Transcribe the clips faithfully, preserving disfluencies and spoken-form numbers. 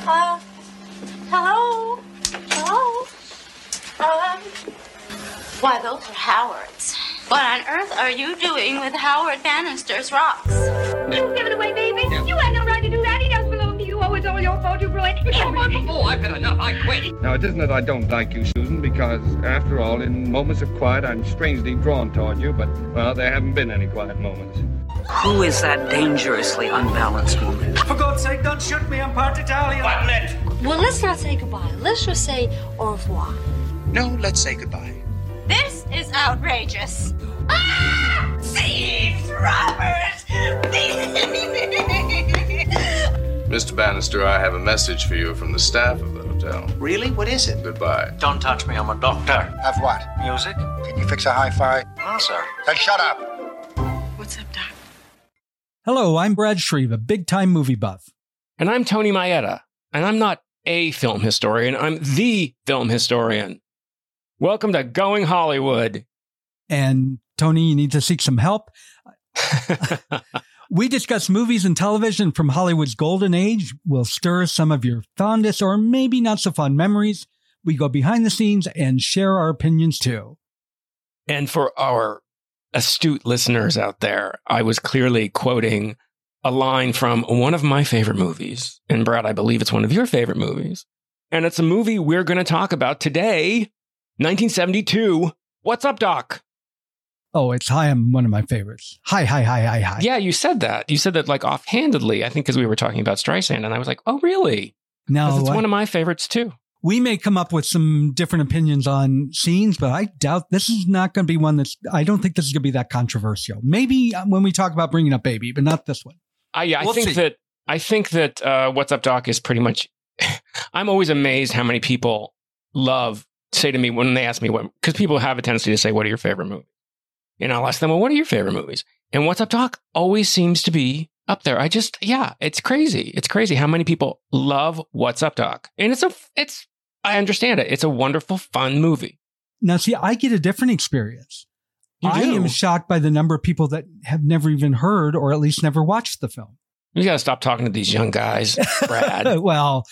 Uh, hello? Hello? Um, why, those are Howard's. What on earth are you doing with Howard Bannister's rocks? You give it away, baby. Yeah. You had no right to do that. He doesn't belong to you. Oh, it's all your fault, you ruined it. Oh, I've had enough. I quit. Now, it isn't that I don't like you, Susan, because, after all, in moments of quiet, I'm strangely drawn toward you, but, well, there haven't been any quiet moments. Who is that dangerously unbalanced woman? For God's sake, don't shoot me. I'm part Italian. What, Ned? Well, let's not say goodbye. Let's just say au revoir. No, let's say goodbye. This is outrageous. Ah! Thieves! Robbers! Mister Bannister, I have a message for you from the staff of the hotel. Really? What is it? Goodbye. Don't touch me, I'm a doctor. Have what? Music? Can you fix a hi-fi? No, sir. Then shut up. What's up, Doc? Hello, I'm Brad Shreve, a big-time movie buff. And I'm Tony Maeda, and I'm not a film historian, I'm the film historian. Welcome to Going Hollywood. And Tony, you need to seek some help. We discuss movies and television from Hollywood's golden age. We'll stir some of your fondest or maybe not so fond memories. We go behind the scenes and share our opinions too. And for our astute listeners out there, I was clearly quoting a line from one of my favorite movies. And Brad, I believe it's one of your favorite movies. And it's a movie we're going to talk about today, nineteen seventy-two, What's Up, Doc? Oh, it's Hi, I'm one of my favorites. Hi, hi, hi, hi, hi. Yeah, you said that. You said that like offhandedly, I think because we were talking about Streisand, and I was like, oh, really? No, it's I, one of my favorites too. We may come up with some different opinions on scenes, but I doubt this is not going to be one that's, I don't think this is going to be that controversial. Maybe when we talk about Bringing Up Baby, but not this one. Uh, yeah, I we'll think see. that, I think that uh, What's Up, Doc is pretty much, I'm always amazed how many people love, say to me when they ask me what, because people have a tendency to say, what are your favorite movies? And I'll ask them, well, what are your favorite movies? And What's Up, Doc always seems to be up there. I just, yeah, it's crazy. It's crazy how many people love What's Up, Doc. And it's a, it's, I understand it. It's a wonderful, fun movie. Now, see, I get a different experience. You I do. am shocked by the number of people that have never even heard or at least never watched the film. You got to stop talking to these young guys, Brad. Well,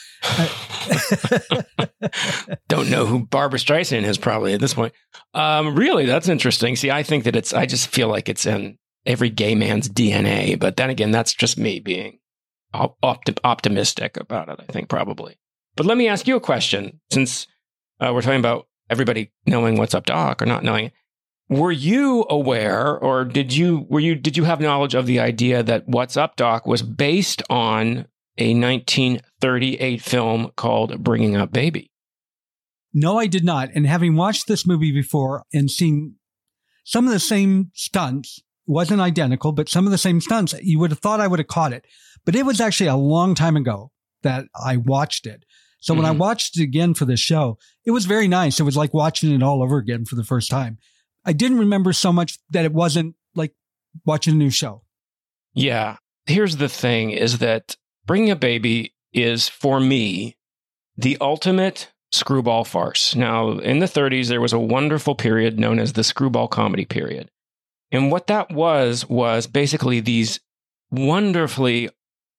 don't know who Barbra Streisand is probably at this point. Um, really, that's interesting. See, I think that it's, I just feel like it's in every gay man's D N A. But then again, that's just me being op- opti- optimistic about it, I think, probably. But let me ask you a question, since uh, we're talking about everybody knowing What's Up, Doc, or not knowing it. Were you aware, or did you were you did you have knowledge of the idea that What's Up, Doc was based on a nineteen thirty-eight film called Bringing Up Baby? No, I did not. And having watched this movie before and seen some of the same stunts, wasn't identical, but some of the same stunts, you would have thought I would have caught it. But it was actually a long time ago that I watched it. So mm-hmm. when I watched it again for this show, it was very nice. It was like watching it all over again for the first time. I didn't remember so much that it wasn't like watching a new show. Yeah. Here's the thing is that Bringing Up Baby is, for me, the ultimate screwball farce. Now, in the thirties, there was a wonderful period known as the screwball comedy period. And what that was, was basically these wonderfully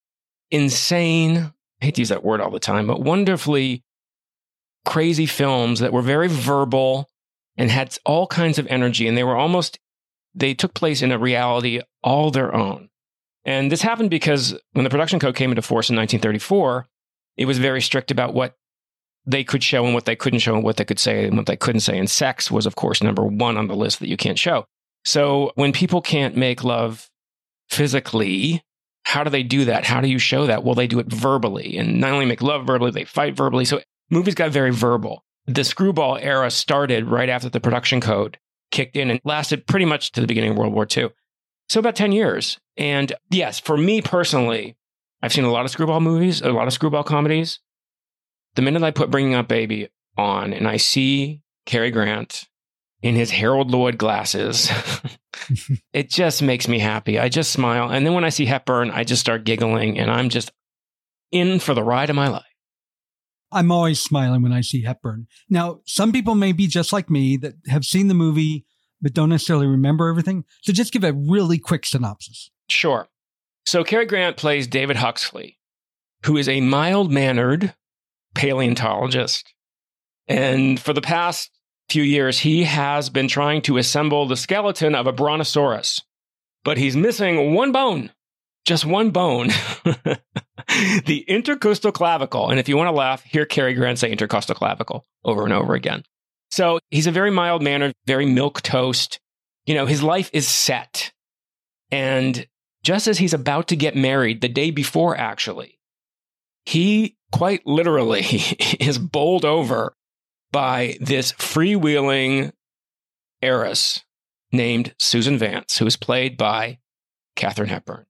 insane, I hate to use that word all the time, but wonderfully crazy films that were very verbal and had all kinds of energy. And they were almost, they took place in a reality all their own. And this happened because when the production code came into force in nineteen thirty-four, it was very strict about what they could show and what they couldn't show and what they could say and what they couldn't say. And sex was, of course, number one on the list that you can't show. So when people can't make love physically, how do they do that? How do you show that? Well, they do it verbally. And not only make love verbally, they fight verbally. So movies got very verbal. The screwball era started right after the production code kicked in and lasted pretty much to the beginning of World War Two. So about ten years. And yes, for me personally, I've seen a lot of screwball movies, a lot of screwball comedies. The minute I put Bringing Up Baby on and I see Cary Grant in his Harold Lloyd glasses, it just makes me happy. I just smile. And then when I see Hepburn, I just start giggling and I'm just in for the ride of my life. I'm always smiling when I see Hepburn. Now, some people may be just like me that have seen the movie, but don't necessarily remember everything. So just give a really quick synopsis. Sure. So Cary Grant plays David Huxley. who is a mild-mannered paleontologist. And for the past few years, he has been trying to assemble the skeleton of a brontosaurus. But he's missing one bone. Just one bone. The intercostal clavicle. And if you want to laugh, hear Cary Grant say intercostal clavicle over and over again. So he's a very mild-mannered, very milquetoast. You know, his life is set. And just as he's about to get married, the day before, actually, he quite literally is bowled over by this freewheeling heiress named Susan Vance, who is played by Katharine Hepburn.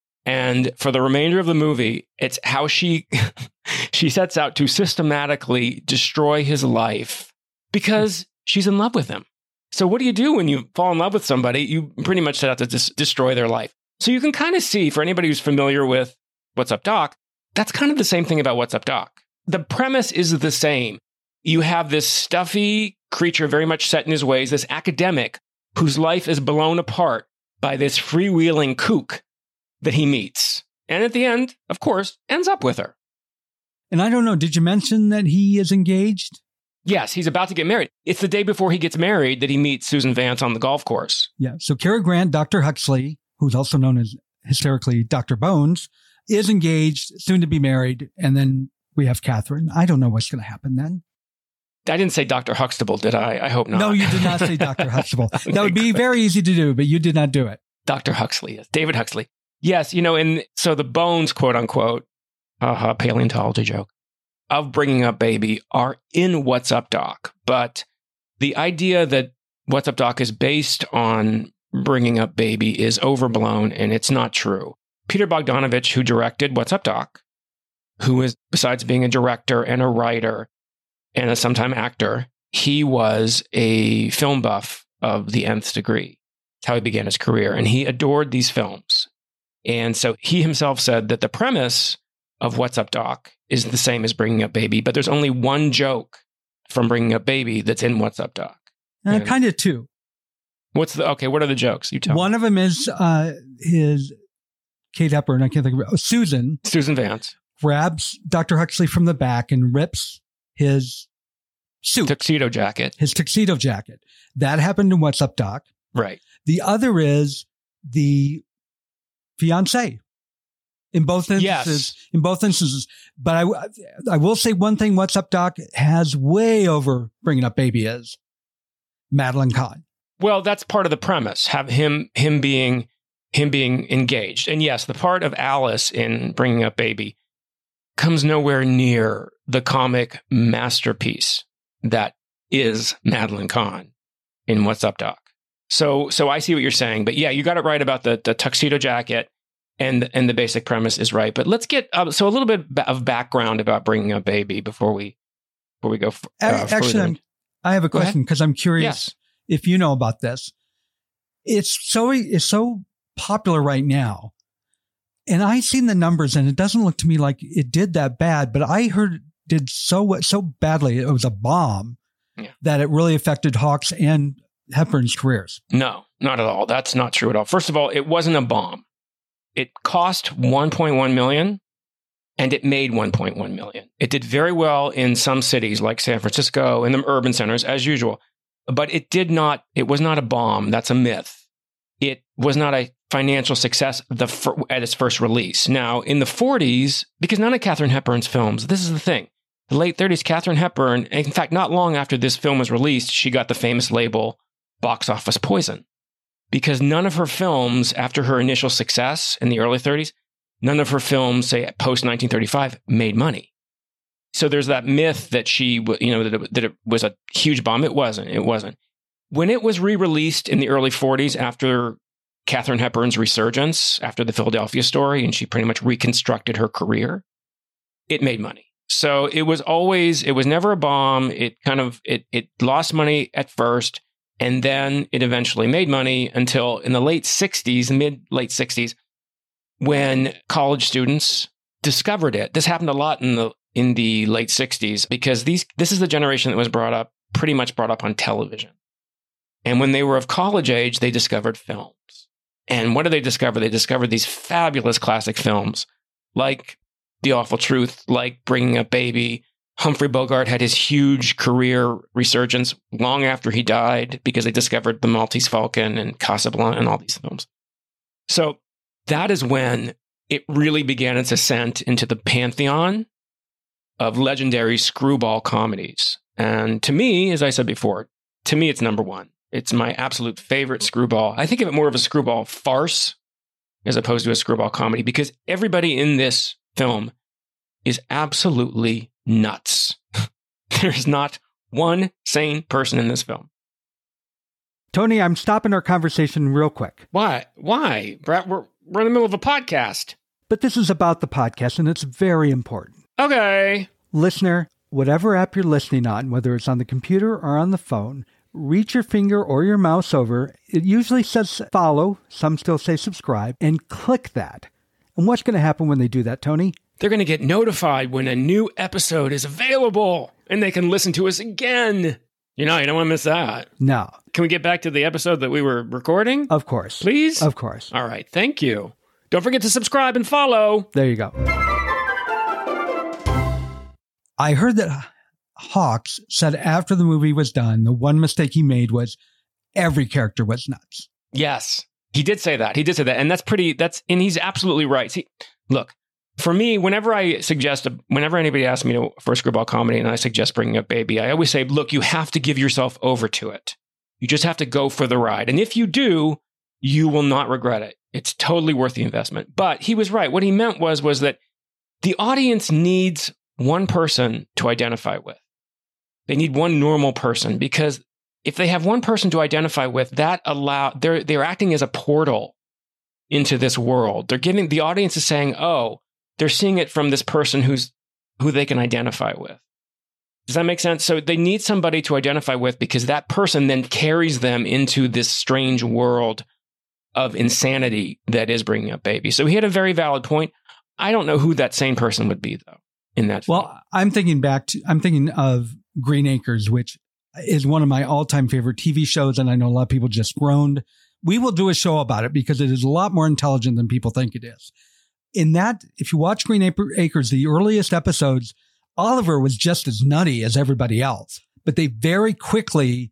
And for the remainder of the movie, it's how she she sets out to systematically destroy his life because she's in love with him. So what do you do when you fall in love with somebody? You pretty much set out to dis- destroy their life. So you can kind of see, for anybody who's familiar with What's Up, Doc, that's kind of the same thing about What's Up, Doc. The premise is the same. You have this stuffy creature very much set in his ways, this academic whose life is blown apart by this freewheeling kook that he meets. And at the end, of course, ends up with her. And I don't know, did you mention that he is engaged? Yes, he's about to get married. It's the day before he gets married that he meets Susan Vance on the golf course. Yeah, so Cary Grant, Doctor Huxley, who's also known as hysterically Doctor Bones, is engaged, soon to be married, and then we have Catherine. I don't know what's going to happen then. I didn't say Doctor Huxtable, did I? I hope not. No, you did not say Doctor Huxtable. That would be very easy to do, but you did not do it. Doctor Huxley, yes. David Huxley. Yes, you know, and so the bones, quote unquote, uh, paleontology joke, of Bringing Up Baby are in What's Up, Doc. But the idea that What's Up, Doc is based on Bringing Up Baby is overblown, and it's not true. Peter Bogdanovich, who directed What's Up, Doc, who is, besides being a director and a writer and a sometime actor, he was a film buff of the nth degree. That's how he began his career, and he adored these films. And so he himself said that the premise of What's Up, Doc is the same as Bringing Up Baby, but there's only one joke from Bringing Up Baby that's in What's Up, Doc. Uh, kind of two. What's the, okay, what are the jokes? You tell me. One of them is uh, his Kate Hepburn, I can't think of it. Oh, Susan. Susan Vance. Grabs Doctor Huxley from the back and rips his suit. Tuxedo jacket. His tuxedo jacket. That happened in What's Up, Doc. Right. The other is the fiancé. In both instances, yes. in both instances, but I, I will say one thing: What's Up, Doc has way over Bringing Up Baby is Madeline Kahn. Well, that's part of the premise. Have him him being him being engaged, and yes, the part of Alice in Bringing Up Baby comes nowhere near the comic masterpiece that is Madeline Kahn in What's Up, Doc. So, so I see what you're saying, but yeah, you got it right about the the tuxedo jacket. And and the basic premise is right, but let's get uh, so a little bit of background about Bringing Up Baby before we before we go. F- uh, Actually, I'm, I have a question because I'm curious yes. if you know about this. It's so it's so popular right now, and I've seen the numbers, and it doesn't look to me like it did that bad. But I heard it did so so badly. It was a bomb yeah. that it really affected Hawks and Hepburn's careers. No, not at all. That's not true at all. First of all, it wasn't a bomb. It cost one point one million dollars and it made one point one million dollars. It did very well in some cities like San Francisco and the urban centers as usual, but it did not, it was not a bomb. That's a myth. It was not a financial success the fir- at its first release. Now, in the forties, because none of Katharine Hepburn's films, this is the thing, the late thirties, Katharine Hepburn, in fact, not long after this film was released, she got the famous label box office poison. Because none of her films, after her initial success in the early thirties, none of her films, say post nineteen thirty-five, made money. So there's that myth that she, you know, that it, that it was a huge bomb. It wasn't. It wasn't. When it was re-released in the early forties after Katharine Hepburn's resurgence, after the Philadelphia Story, and she pretty much reconstructed her career, it made money. So it was always, it was never a bomb. It kind of, it it lost money at first. And then it eventually made money until in the late sixties, mid late sixties, when college students discovered it. This happened a lot in the in the late sixties because these this is the generation that was brought up, pretty much brought up on television. And when they were of college age, they discovered films. And what did they discover? They discovered these fabulous classic films like The Awful Truth, like Bringing Up Baby. Humphrey Bogart had his huge career resurgence long after he died because they discovered The Maltese Falcon and Casablanca and all these films. So that is when it really began its ascent into the pantheon of legendary screwball comedies. And to me, as I said before, to me, it's number one. It's my absolute favorite screwball. I think of it more of a screwball farce as opposed to a screwball comedy because everybody in this film is absolutely nuts. There's not one sane person in this film. Tony, I'm stopping our conversation real quick. Why? Why? Brett, we're, we're in the middle of a podcast. But this is about the podcast, and it's very important. Okay. Listener, whatever app you're listening on, whether it's on the computer or on the phone, reach your finger or your mouse over. It usually says follow. Some still say subscribe. And click that. And what's going to happen when they do that, Tony? They're going to get notified when a new episode is available. And they can listen to us again. You know, you don't want to miss that. No. Can we get back to the episode that we were recording? Of course. Please? Of course. All right. Thank you. Don't forget to subscribe and follow. There you go. I heard that Hawks said after the movie was done, the one mistake he made was every character was nuts. Yes. He did say that. He did say that. And that's pretty, that's, and he's absolutely right. See, look, for me, whenever I suggest, a, whenever anybody asks me to, for a screwball comedy and I suggest Bringing Up Baby, I always say, look, you have to give yourself over to it. You just have to go for the ride. And if you do, you will not regret it. It's totally worth the investment. But he was right. What he meant was, was that the audience needs one person to identify with. They need one normal person because if they have one person to identify with, that allow they're they're acting as a portal into this world. They're giving the audience is saying, oh, they're seeing it from this person who's who they can identify with. Does that make sense? So they need somebody to identify with because that person then carries them into this strange world of insanity that is Bringing Up Baby. So he had a very valid point. I don't know who that sane person would be though in that film. Well, I'm thinking back to I'm thinking of Green Acres, which is one of my all-time favorite T V shows, and I know a lot of people just groaned. We will do a show about it because it is a lot more intelligent than people think it is. In that, if you watch Green Acres, the earliest episodes, Oliver was just as nutty as everybody else, but they very quickly,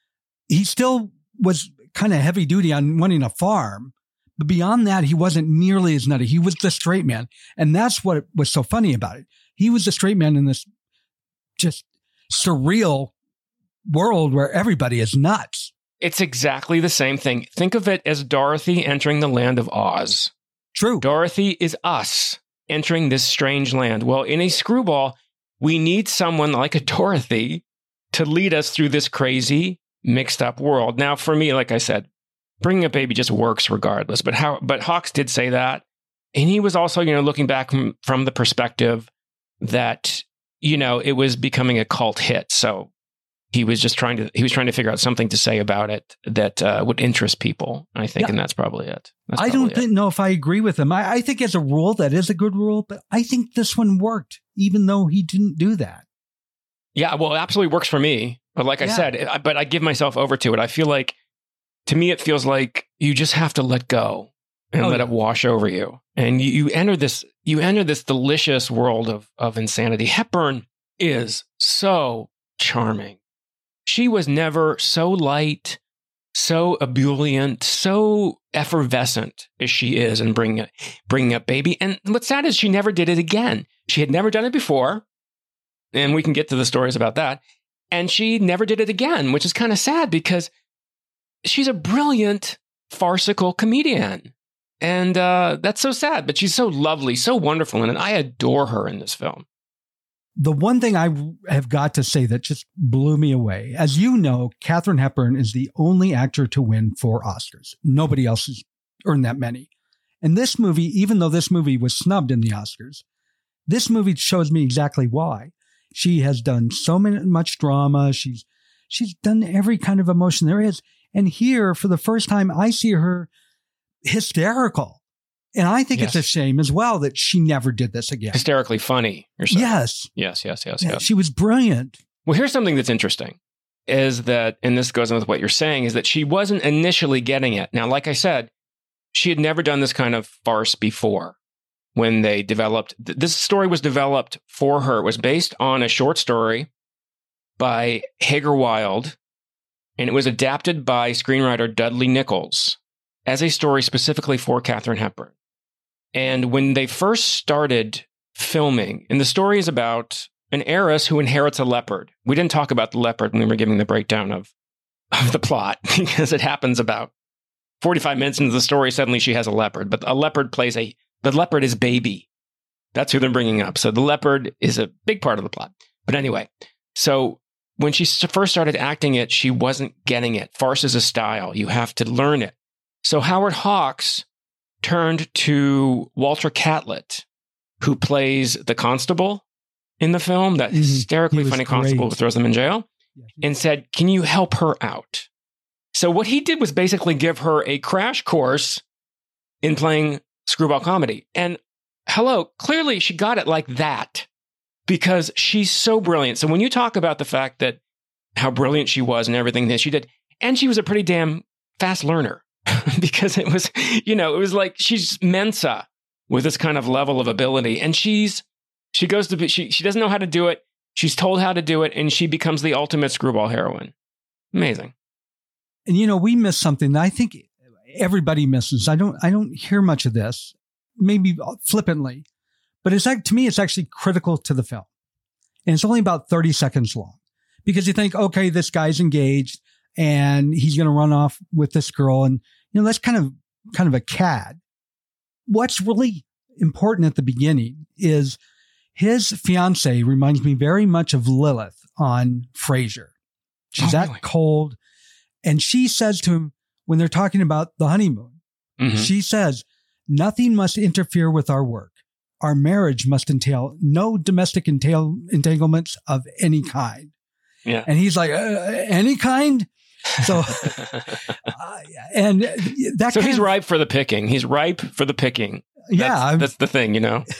he still was kind of heavy duty on wanting a farm, but beyond that, he wasn't nearly as nutty. He was the straight man, and that's what was so funny about it. He was the straight man in this just surreal world where everybody is nuts. It's exactly the same thing. Think of it as Dorothy entering the land of Oz. True. Dorothy is us entering this strange land. Well, in a screwball, we need someone like a Dorothy to lead us through this crazy, mixed up world. Now, for me, like I said, Bringing Up Baby just works regardless. But how? But Hawks did say that. And he was also, you know, looking back from, from the perspective that, you know, it was becoming a cult hit. So he was just trying to, he was trying to figure out something to say about it that uh, would interest people, I think. Yeah. And that's probably it. That's I probably don't think, know if I agree with him. I, I think as a rule, that is a good rule, but I think this one worked, even though he didn't do that. Yeah, well, it absolutely works for me. But like yeah. I said, it, but I give myself over to it. I feel like, to me, it feels like you just have to let go and oh, let yeah. it wash over you. And you, you enter this, you enter this delicious world of, of insanity. Hepburn is so charming. She was never so light, so ebullient, so effervescent as she is in Bringing, bringing Up Baby. And what's sad is she never did it again. She had never done it before. And we can get to the stories about that. And she never did it again, which is kind of sad because she's a brilliant, farcical comedian. And uh, that's so sad, but she's so lovely, so wonderful. And I adore her in this film. The one thing I have got to say that just blew me away, as you know, Katharine Hepburn is the only actor to win four Oscars. Nobody else has earned that many. And this movie, even though this movie was snubbed in the Oscars, this movie shows me exactly why. She has done so many, much drama. She's she's done every kind of emotion there is. And here, for the first time, I see her hysterical. And I think yes. it's a shame as well that she never did this again. Hysterically funny. Yourself. Yes. Yes, yes, yes, yeah, yes. She was brilliant. Well, here's something that's interesting is that, and this goes in with what you're saying, is that she wasn't initially getting it. Now, like I said, she had never done this kind of farce before. when they developed, th- this story was developed for her. It was based on a short story by Hager Wilde, and it was adapted by screenwriter Dudley Nichols as a story specifically for Katharine Hepburn. And when they first started filming, and the story is about an heiress who inherits a leopard. We didn't talk about the leopard when we were giving the breakdown of, of the plot, because it happens about forty-five minutes into the story, suddenly she has a leopard. But a leopard plays a, the leopard is Baby. That's who they're bringing up. So the leopard is a big part of the plot. But anyway, so when she first started acting it, she wasn't getting it. Farce is a style. You have to learn it. So Howard Hawks turned to Walter Catlett, who plays the constable in the film, that hysterically funny constable who throws them in jail, and said, can you help her out? So what he did was basically give her a crash course in playing screwball comedy. And hello, clearly she got it like that because she's so brilliant. So when you talk about the fact that how brilliant she was and everything that she did, and she was a pretty damn fast learner because it was, you know, it was like she's Mensa with this kind of level of ability. And she's, she goes to be, she, she doesn't know how to do it. She's told how to do it, and she becomes the ultimate screwball heroine. Amazing. And, you know, we miss something that I think everybody misses. I don't, I don't hear much of this, maybe flippantly, but it's like, to me, it's actually critical to the film. And it's only about thirty seconds long because you think, okay, this guy's engaged and he's going to run off with this girl. And, you know, that's kind of, kind of a cad. What's really important at the beginning is his fiance reminds me very much of Lilith on Frasier. She's oh, that really? cold. And she says to him, when they're talking about the honeymoon, mm-hmm. she says, nothing must interfere with our work. Our marriage must entail no domestic entail entanglements of any kind. Yeah. And he's like, uh, any kind? So, uh, and that so he's of, ripe for the picking. He's ripe for the picking. Yeah. That's, that's the thing, you know,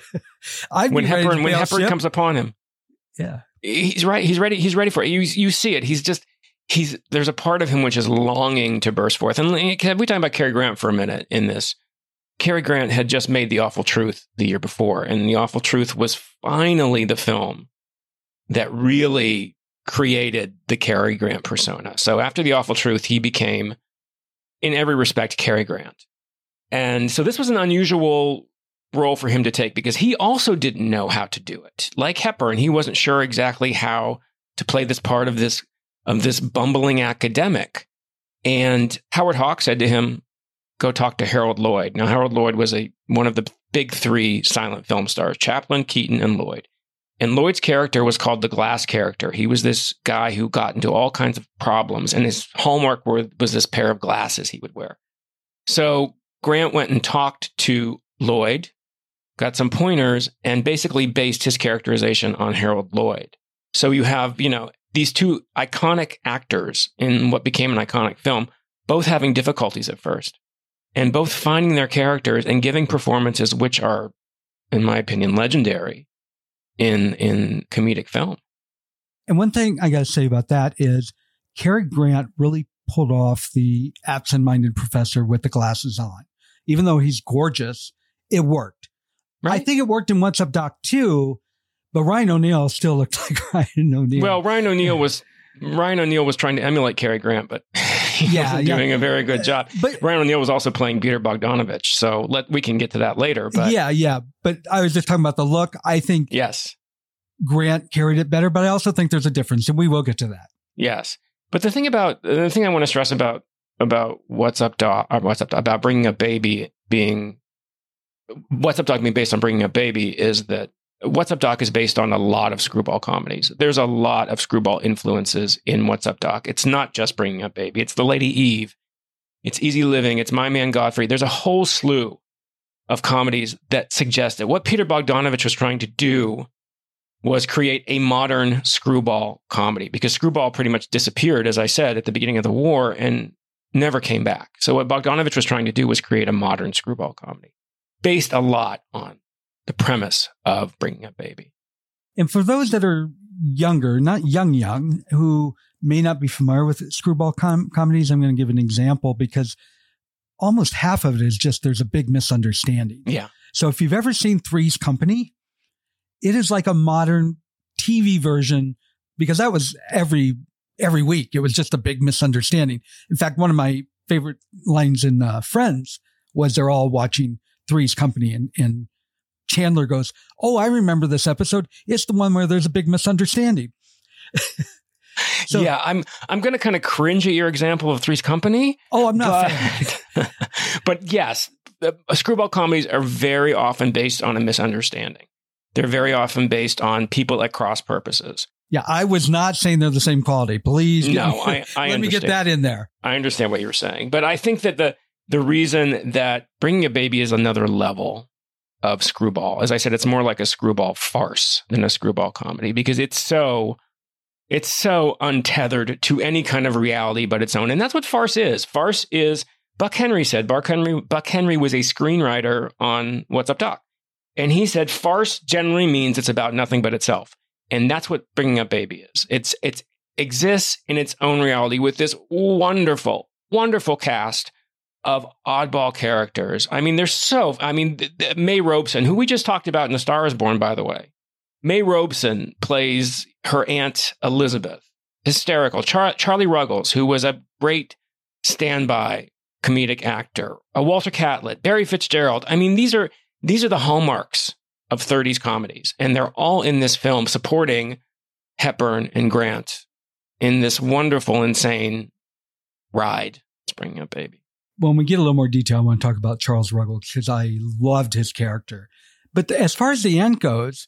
when Hepburn, when Hepburn comes upon him, yeah, he's right. He's ready. He's ready for it. You, you see it. He's just, he's, there's a part of him which is longing to burst forth. And we talk about Cary Grant for a minute in this. Cary Grant had just made The Awful Truth the year before, and The Awful Truth was finally the film that really created the Cary Grant persona. So after The Awful Truth, he became, in every respect, Cary Grant. And so this was an unusual role for him to take because he also didn't know how to do it. Like Hepburn, he wasn't sure exactly how to play this part of this, of this bumbling academic. And Howard Hawks said to him, go talk to Harold Lloyd. Now, Harold Lloyd was a one of the big three silent film stars, Chaplin, Keaton, and Lloyd. And Lloyd's character was called the Glass character. He was this guy who got into all kinds of problems, and his hallmark was this pair of glasses he would wear. So Grant went and talked to Lloyd, got some pointers, and basically based his characterization on Harold Lloyd. So you have, you know, these two iconic actors in what became an iconic film, both having difficulties at first, and both finding their characters and giving performances which are, in my opinion, legendary in in comedic film. And one thing I got to say about that is Cary Grant really pulled off the absent-minded professor with the glasses on. Even though he's gorgeous, it worked. Right. I think it worked in What's Up, Doc, too, but Ryan O'Neal still looked like Ryan O'Neal. Well, Ryan O'Neal was Ryan O'Neal was trying to emulate Cary Grant, but he yeah, wasn't yeah. doing a very good job. But Ryan O'Neal was also playing Peter Bogdanovich, so let we can get to that later. But yeah, yeah. But I was just talking about the look. I think yes, Grant carried it better, but I also think there's a difference, and we will get to that. Yes, but the thing about the thing I want to stress about about What's Up, Doc, or What's Up, about bringing a baby being What's Up, Doc being based on bringing a baby is that What's Up, Doc is based on a lot of screwball comedies. There's a lot of screwball influences in What's Up, Doc. It's not just Bringing Up Baby. It's The Lady Eve. It's Easy Living. It's My Man Godfrey. There's a whole slew of comedies that suggest that what Peter Bogdanovich was trying to do was create a modern screwball comedy, because screwball pretty much disappeared, as I said, at the beginning of the war and never came back. So what Bogdanovich was trying to do was create a modern screwball comedy based a lot on the premise of Bringing Up Baby. And for those that are younger, not young, young, who may not be familiar with screwball com- comedies, I'm going to give an example because almost half of it is just there's a big misunderstanding. Yeah. So if you've ever seen Three's Company, it is like a modern T V version, because that was every every week. It was just a big misunderstanding. In fact, one of my favorite lines in uh, Friends was they're all watching Three's Company, and, and Chandler goes, "Oh, I remember this episode. It's the one where there's a big misunderstanding." So, yeah, I'm I'm going to kind of cringe at your example of Three's Company. Oh, I'm not. But, but yes, the, uh, screwball comedies are very often based on a misunderstanding. They're very often based on people at cross purposes. Yeah, I was not saying they're the same quality. Please, no, me, I, I let understand. me get that in there. I understand what you were saying, but I think that the the reason that Bringing a Baby is another level of screwball, as I said, it's more like a screwball farce than a screwball comedy, because it's so. It's so untethered to any kind of reality but its own. And that's what farce is. Farce is, Buck Henry said, Buck Henry, Buck Henry was a screenwriter on What's Up Doc. And he said, farce generally means it's about nothing but itself. And that's what Bringing Up Baby is. It's, it exists in its own reality with this wonderful, wonderful cast of oddball characters. I mean, they're so, I mean, May Robeson, who we just talked about in A Star Is Born, by the way. May Robeson plays her aunt Elizabeth. Hysterical. Char- Charlie Ruggles, who was a great standby comedic actor. A Walter Catlett, Barry Fitzgerald. I mean, these are these are the hallmarks of thirties comedies, and they're all in this film supporting Hepburn and Grant in this wonderful, insane ride. It's Bringing Up Baby. When we get a little more detail, I want to talk about Charles Ruggles, because I loved his character. But the, as far as the aunt goes,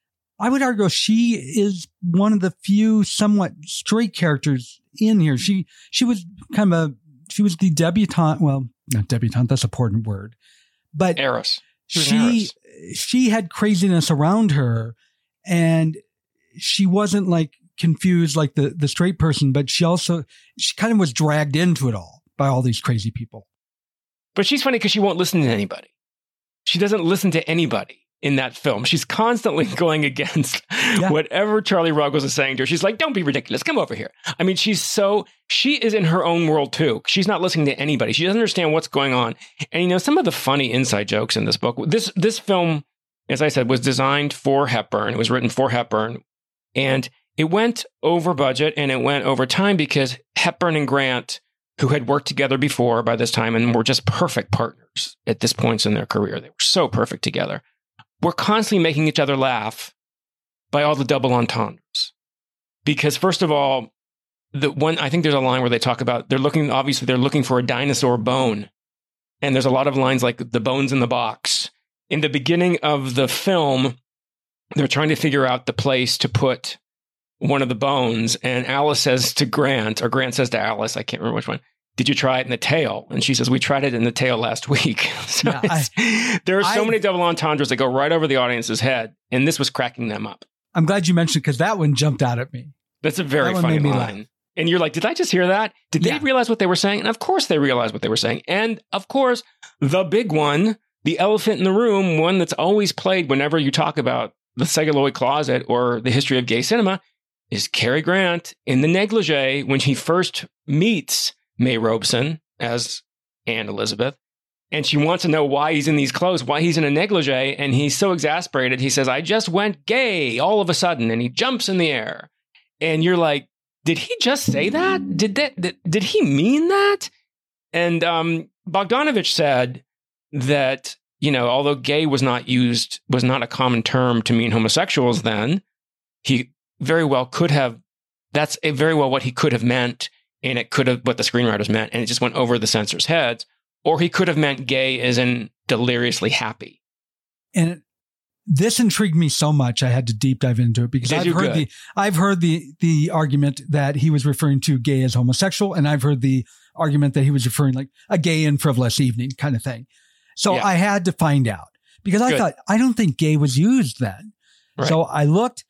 I would argue she is one of the few somewhat straight characters in here. She she was kind of a, she was the debutante. Well, not debutante. That's a important word. But heiress. She she, she had craziness around her, and she wasn't like confused like the, the straight person, but she also, she kind of was dragged into it all by all these crazy people. But she's funny because she won't listen to anybody. She doesn't listen to anybody in that film. She's constantly going against yeah. whatever Charlie Ruggles is saying to her. She's like, don't be ridiculous. Come over here. I mean, she's so, she is in her own world too. She's not listening to anybody. She doesn't understand what's going on. And you know, some of the funny inside jokes in this book, this, this film, as I said, was designed for Hepburn. It was written for Hepburn. And it went over budget and it went over time because Hepburn and Grant, who had worked together before by this time and were just perfect partners at this point in their career. They were so perfect together. We're constantly making each other laugh by all the double entendres. Because first of all, the one, I think there's a line where they talk about, they're looking, obviously they're looking for a dinosaur bone. And there's a lot of lines like the bones in the box. In the beginning of the film, they're trying to figure out the place to put one of the bones. And Alice says to Grant, or Grant says to Alice, I can't remember which one, did you try it in the tail? And she says, we tried it in the tail last week. So yeah, I, there are so I, many double entendres that go right over the audience's head. And this was cracking them up. I'm glad you mentioned, because that one jumped out at me. That's a very that funny line. Laugh. And you're like, did I just hear that? Did yeah. they realize what they were saying? And of course they realized what they were saying. And of course, the big one, the elephant in the room, one that's always played whenever you talk about the celluloid closet or the history of gay cinema, is Cary Grant in the negligee when he first meets May Robeson as Aunt Elizabeth. And she wants to know why he's in these clothes, why he's in a negligee. And he's so exasperated. He says, I just went gay all of a sudden. And he jumps in the air. And you're like, did he just say that? Did that? Did, did he mean that? And um, Bogdanovich said that, you know, although gay was not used, was not a common term to mean homosexuals then, he very well could have, that's a very well what he could have meant. And it could have what the screenwriters meant, and it just went over the censors' heads. Or he could have meant gay as in deliriously happy. And this intrigued me so much, I had to deep dive into it, because I've heard good. the I've heard the the argument that he was referring to gay as homosexual, and I've heard the argument that he was referring like a gay and frivolous evening kind of thing. So yeah. I had to find out, because I good. thought, I don't think gay was used then. Right. So I looked.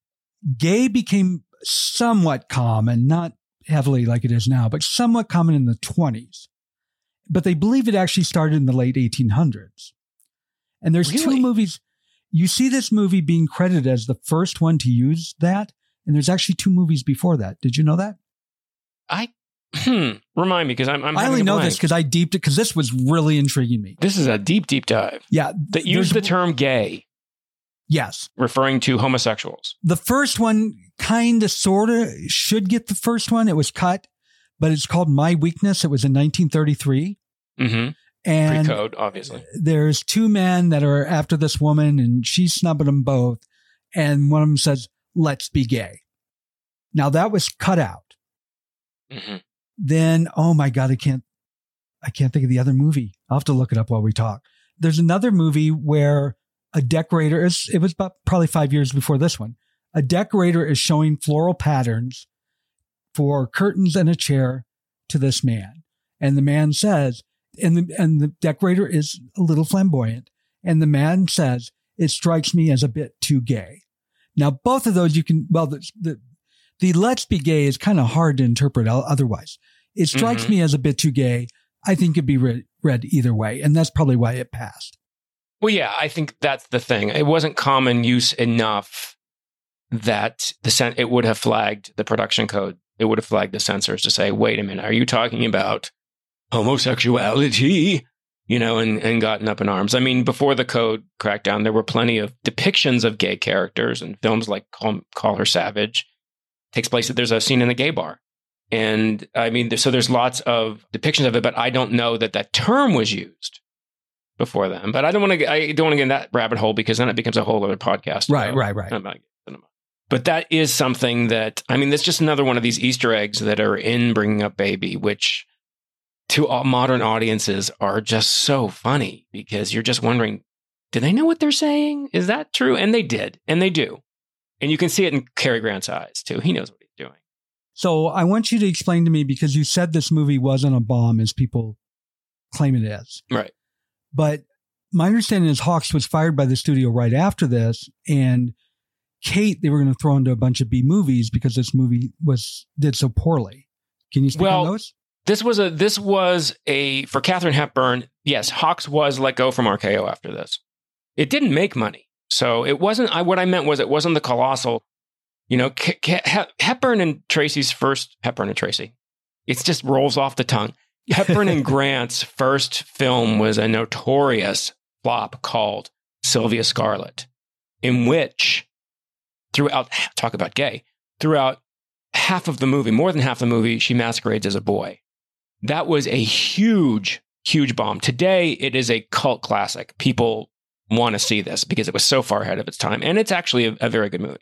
Gay became somewhat common, not heavily like it is now, but somewhat common in the twenties. But they believe it actually started in the late eighteen hundreds. And there's really? two movies. You see this movie being credited as the first one to use that. And there's actually two movies before that. Did you know that? I Hmm. Remind me, because I'm, I'm I having only a know blank. this because I deeped it because this was really intriguing me. This is a deep, deep dive. Yeah. That use the term gay. Yes. Referring to homosexuals. The first one kind of, sort of should get the first one. It was cut, but it's called My Weakness. It was in nineteen thirty-three. Mm-hmm. And Pre-code, obviously. There's two men that are after this woman, and she's snubbing them both. And one of them says, let's be gay. Now that was cut out. Mm-hmm. Then, oh my God, I can't, I can't think of the other movie. I'll have to look it up while we talk. There's another movie where a decorator is, it was about probably five years before this one. A decorator is showing floral patterns for curtains and a chair to this man. And the man says, and the, and the decorator is a little flamboyant. And the man says, it strikes me as a bit too gay. Now, both of those you can, well, the, the, the let's be gay is kind of hard to interpret otherwise. It strikes mm-hmm. me as a bit too gay. I think it'd be read, read either way. And that's probably why it passed. Well, yeah, I think that's the thing. It wasn't common use enough that the cen- it would have flagged the production code. It would have flagged the censors to say, wait a minute, are you talking about homosexuality? You know, and, and gotten up in arms. I mean, before the code crackdown, there were plenty of depictions of gay characters in films like Call, Call Her Savage. Takes place that there's a scene in the gay bar. And I mean, so there's lots of depictions of it, but I don't know that that term was used before then. But I don't want to, I don't want to get in that rabbit hole because then it becomes a whole other podcast. Right, right, right. About cinema. But that is something that, I mean, that's just another one of these Easter eggs that are in Bringing Up Baby, which to all modern audiences are just so funny because you're just wondering, do they know what they're saying? Is that true? And they did, and they do. And you can see it in Cary Grant's eyes, too. He knows what he's doing. So I want you to explain to me, because you said this movie wasn't a bomb as people claim it is. Right. But my understanding is Hawks was fired by the studio right after this, and Kate, they were going to throw into a bunch of B movies because this movie was did so poorly. Can you speak well, on those? This was a this was a for Katharine Hepburn. Yes, Hawks was let go from R K O after this. It didn't make money, so it wasn't. I, what I meant was it wasn't the colossal. You know, K- K- Hepburn and Tracy's first Hepburn and Tracy. It just rolls off the tongue. Hepburn and Grant's first film was a notorious flop called Sylvia Scarlett, in which throughout talk about gay throughout half of the movie, more than half the movie, she masquerades as a boy. That was a huge, huge bomb. Today, it is a cult classic. People want to see this because it was so far ahead of its time. And it's actually a, a very good movie.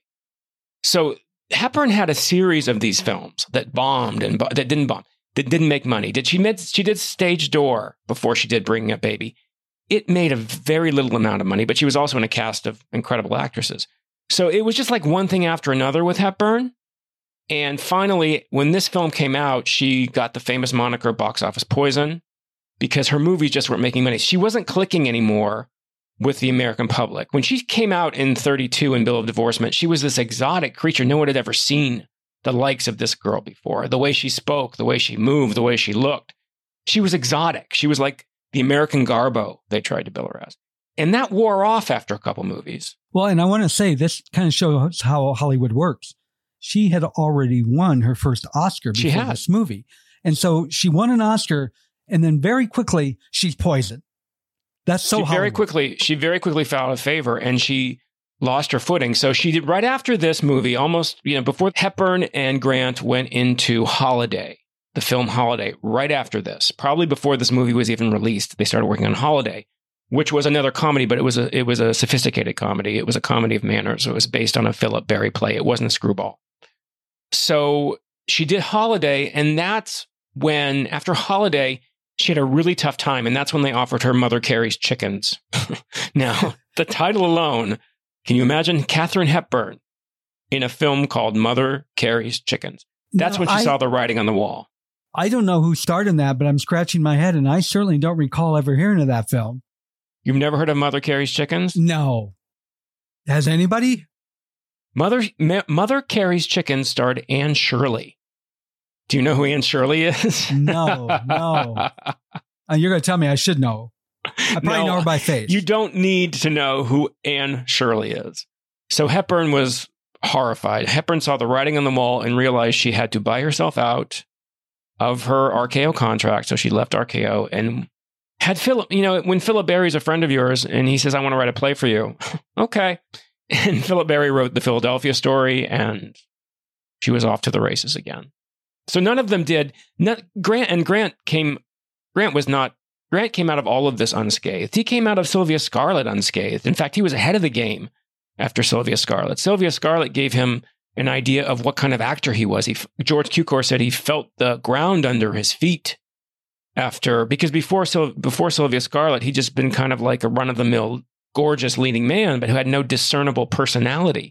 So Hepburn had a series of these films that bombed and bo- that didn't bomb, that didn't make money. Did she made, she did Stage Door before she did Bringing Up Baby. It made a very little amount of money, but she was also in a cast of incredible actresses. So it was just like one thing after another with Hepburn. And finally, when this film came out, she got the famous moniker Box Office Poison because her movies just weren't making money. She wasn't clicking anymore with the American public. When she came out in thirty-two in Bill of Divorcement, she was this exotic creature. No one had ever seen the likes of this girl before. The way she spoke, the way she moved, the way she looked. She was exotic. She was like the American Garbo, they tried to bill her as. And that wore off after a couple movies. Well, and I want to say this kind of shows how Hollywood works. She had already won her first Oscar before she had. this movie. And so she won an Oscar, and then very quickly, she's poisoned. That's so she Hollywood. very quickly, she very quickly fell out of favor, and she lost her footing. So she did right after this movie, almost, you know, before Hepburn and Grant went into Holiday, the film Holiday, right after this, probably before this movie was even released, they started working on Holiday, which was another comedy, but it was a it was a sophisticated comedy. It was a comedy of manners. It was based on a Philip Berry play. It wasn't a screwball. So she did Holiday, and that's when, after Holiday, she had a really tough time, and that's when they offered her Mother Carey's Chickens. Now, the title alone, can you imagine Katharine Hepburn in a film called Mother Carey's Chickens? That's No, when she I- saw the writing on the wall. I don't know who starred in that, but I'm scratching my head, and I certainly don't recall ever hearing of that film. You've never heard of Mother Carey's Chickens? No. Has anybody? Mother Ma- Mother Carey's Chickens starred Anne Shirley. Do you know who Anne Shirley is? No, no. Uh, you're going to tell me I should know. I probably No, know her by face. You don't need to know who Anne Shirley is. So Hepburn was horrified. Hepburn saw the writing on the wall and realized she had to buy herself out of her R K O contract. So she left R K O and had Philip, you know, when Philip Berry's a friend of yours and he says, I want to write a play for you. Okay. And Philip Berry wrote the Philadelphia Story and she was off to the races again. So none of them did. Not, Grant and Grant came, Grant was not, Grant came out of all of this unscathed. He came out of Sylvia Scarlett unscathed. In fact, he was ahead of the game after Sylvia Scarlett. Sylvia Scarlett gave him an idea of what kind of actor he was. He, George Cukor said he felt the ground under his feet after, because before, before Sylvia Scarlett, he'd just been kind of like a run-of-the-mill, gorgeous leading man, but who had no discernible personality.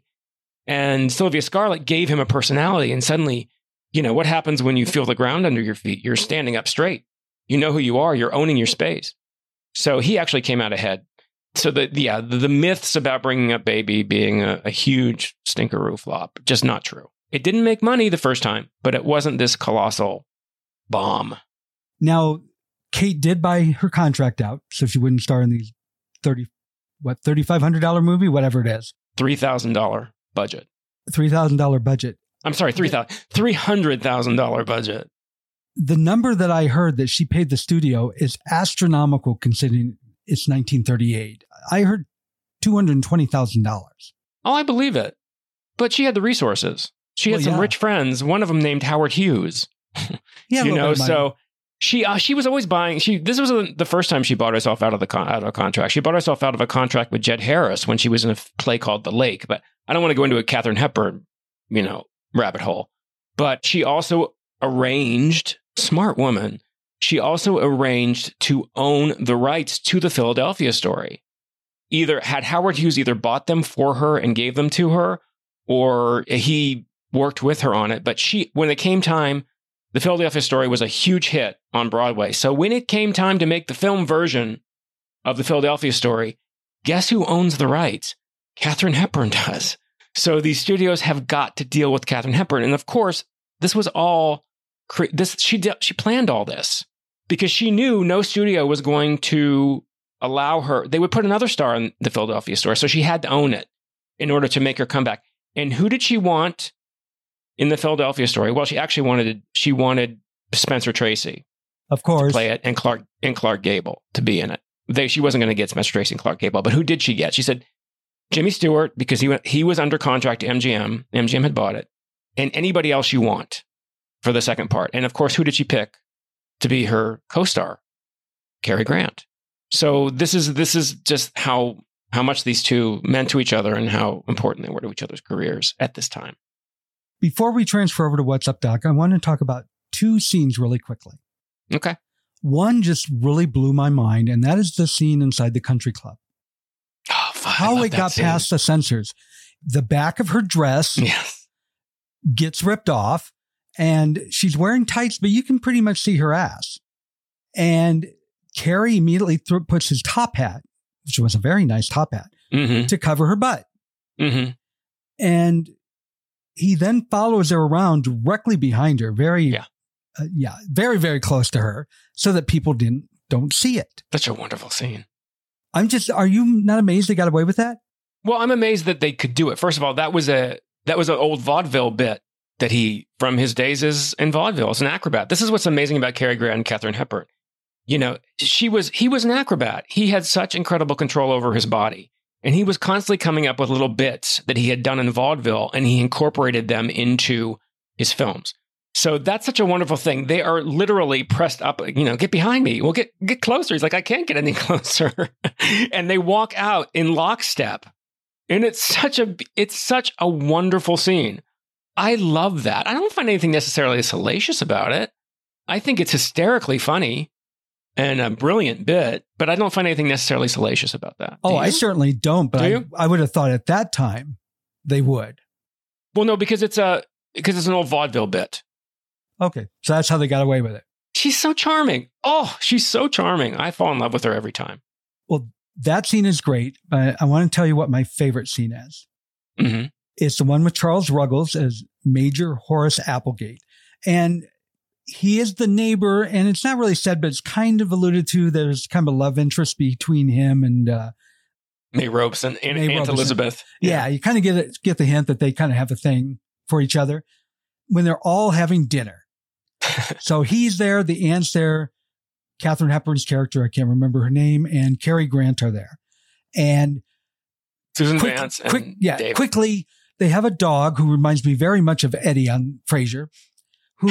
And Sylvia Scarlett gave him a personality, and suddenly, you know, what happens when you feel the ground under your feet? You're standing up straight. You know who you are. You're owning your space. So he actually came out ahead. So the yeah, the, the myths about Bringing Up Baby being a, a huge stinkeroo flop, just not true. It didn't make money the first time, but it wasn't this colossal bomb. Now, Kate did buy her contract out, so she wouldn't star in these thirty, what thirty-five hundred dollar movie, whatever it is. Three thousand dollar budget. Three thousand dollar budget. I'm sorry, three thousand three hundred thousand dollar budget. The number that I heard that she paid the studio is astronomical, considering it's nineteen thirty-eight. I heard two hundred twenty thousand dollars. Oh, I believe it. But she had the resources. She had well, some yeah. rich friends. One of them named Howard Hughes. Yeah, you know, so she uh, she was always buying. She this was the first time she bought herself out of the con- out of a contract. She bought herself out of a contract with Jed Harris when she was in a play called The Lake. But I don't want to go into a Katharine Hepburn, you know, rabbit hole. But she also arranged, smart woman. She also arranged to own the rights to the Philadelphia Story. Either had Howard Hughes either bought them for her and gave them to her, or he worked with her on it. But she, when it came time, the Philadelphia Story was a huge hit on Broadway. So when it came time to make the film version of the Philadelphia Story, guess who owns the rights? Katharine Hepburn does. So these studios have got to deal with Katharine Hepburn. And of course, this was all, this she did, she planned all this because she knew no studio was going to allow her. They would put another star in the Philadelphia Story. So she had to own it in order to make her comeback. And who did she want in the Philadelphia Story? Well, she actually wanted, she wanted Spencer Tracy. Of course. To play it, and Clark, and Clark Gable to be in it. They, she wasn't going to get Spencer Tracy and Clark Gable, but who did she get? She said Jimmy Stewart, because he went, he was under contract to M G M. M G M had bought it. And anybody else you want for the second part. And of course, who did she pick to be her co-star? Cary Grant. So this is this is just how how much these two meant to each other and how important they were to each other's careers at this time. Before we transfer over to What's Up, Doc, I want to talk about two scenes really quickly. Okay. One just really blew my mind, and that is the scene inside the country club. Oh, fuck, how it got scene. past the censors. The back of her dress yes. gets ripped off, and she's wearing tights, but you can pretty much see her ass. And Cary immediately th- puts his top hat, which was a very nice top hat, mm-hmm. to cover her butt. Mm-hmm. And he then follows her around directly behind her, very, yeah. uh, yeah, very, very close to her, so that people didn't don't see it. Such a wonderful scene. I'm just, are you not amazed they got away with that? Well, I'm amazed that they could do it. First of all, that was a that was an old vaudeville bit that he, from his days as in vaudeville, as an acrobat. This is what's amazing about Cary Grant and Katharine Hepburn. You know, she was he was an acrobat. He had such incredible control over his body. And he was constantly coming up with little bits that he had done in vaudeville, and he incorporated them into his films. So that's such a wonderful thing. They are literally pressed up, you know, get behind me. Well, get get closer. He's like, I can't get any closer. And they walk out in lockstep. And it's such a it's such a wonderful scene. I love that. I don't find anything necessarily salacious about it. I think it's hysterically funny and a brilliant bit, but I don't find anything necessarily salacious about that. Oh, I certainly don't, but Do I, I would have thought at that time they would. Well, no, because it's a because it's an old vaudeville bit. Okay, so that's how they got away with it. She's so charming. Oh, she's so charming. I fall in love with her every time. Well, that scene is great, but I want to tell you what my favorite scene is. Mm-hmm. It's the one with Charles Ruggles as Major Horace Applegate. And he is the neighbor, and it's not really said, but it's kind of alluded to. There's kind of a love interest between him and uh, May Robeson and May Aunt Robeson. Elizabeth. Yeah. yeah, you kind of get it, get the hint that they kind of have a thing for each other when they're all having dinner. So he's there, the aunt's there, Katharine Hepburn's character, I can't remember her name, and Cary Grant are there. And Susan quick, Vance and quick, yeah, David. quickly, they have a dog who reminds me very much of Eddie on Frasier, who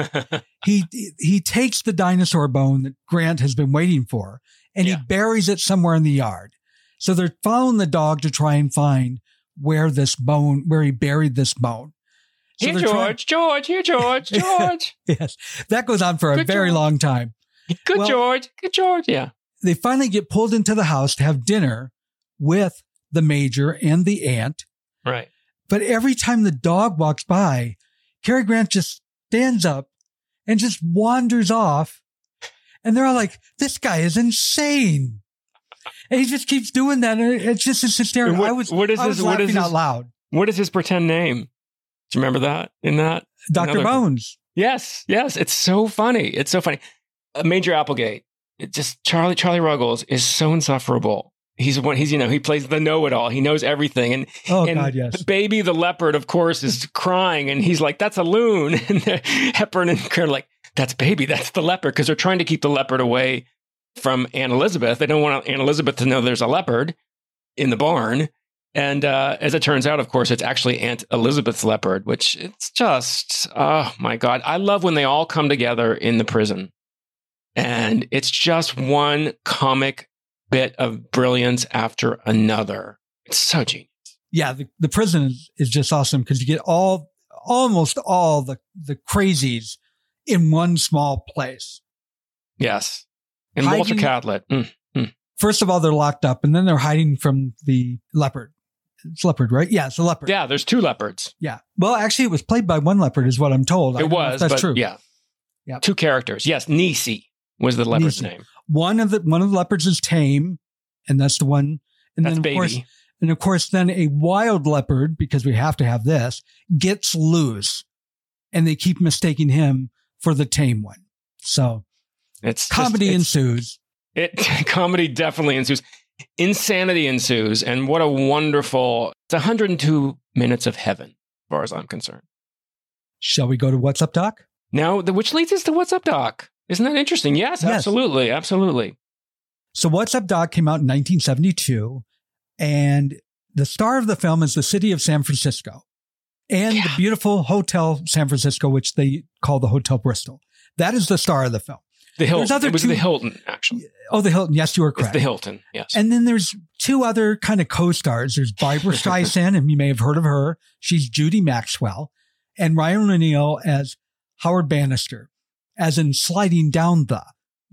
he he takes the dinosaur bone that Grant has been waiting for, and Yeah. he buries it somewhere in the yard. So they're following the dog to try and find where this bone, where he buried this bone. So Here, they're trying- George, George, here, George, George. Yes, that goes on for a Good very George. long time. Good Well- George, good George. Yeah. They finally get pulled into the house to have dinner with the major and the aunt. Right. But every time the dog walks by, Cary Grant just stands up and just wanders off. And they're all like, this guy is insane. And he just keeps doing that. And it's just it's hysterical. What- I was, what is I was his- what laughing is out his- loud. What is his pretend name? Do you remember that in that? Doctor Another- Bones. Yes, yes. It's so funny. It's so funny. Uh, Major Applegate. It just Charlie Charlie Ruggles is so insufferable. He's one. He's you know he plays the know-it-all. He knows everything. And Oh, and God, yes. Baby the leopard, of course, is crying, and he's like, "That's a loon." And Hepburn and Kurt are like, "That's Baby. That's the leopard," because they're trying to keep the leopard away from Aunt Elizabeth. They don't want Aunt Elizabeth to know there's a leopard in the barn. And uh, as it turns out, of course, it's actually Aunt Elizabeth's leopard, which it's just, oh my God. I love when they all come together in the prison. And it's just one comic bit of brilliance after another. It's so genius. Yeah, the, the prison is, is just awesome because you get all, almost all the, the crazies in one small place. Yes. And Walter Hiding- Catlett. Mm, mm. First of all, they're locked up and then they're hiding from the leopard. It's leopard, right? Yeah, it's a leopard. Yeah, there's two leopards. Yeah. Well, actually, it was played by one leopard, is what I'm told. I It don't know if was, that's but true. yeah. Yeah. Two characters. Yes, Nisi was the leopard's Nisi. name. One of the one of the leopards is tame, and that's the one. And That's then of Baby. course, and of course, then a wild leopard, because we have to have this, gets loose, and they keep mistaking him for the tame one. So It's just- comedy it's- ensues. It comedy definitely ensues. Insanity ensues, and what a wonderful! It's one hundred two minutes of heaven, as far as I'm concerned. Shall we go to What's Up, Doc? Now, the, which leads us to What's Up, Doc? Isn't that interesting? Yes, Yes. absolutely, absolutely. So What's Up, Doc came out in nineteen seventy-two, and the star of the film is the city of San Francisco and Yeah. the beautiful Hotel San Francisco, which they call the Hotel Bristol. That is the star of the film. The Hilton. There's other It was two- the Hilton, actually. Oh, the Hilton. Yes, you were It's correct. the Hilton. Yes. And then there's two other kind of co-stars. There's Barbara Streisand, and you may have heard of her. She's Judy Maxwell, and Ryan O'Neal as Howard Bannister, as in sliding down the.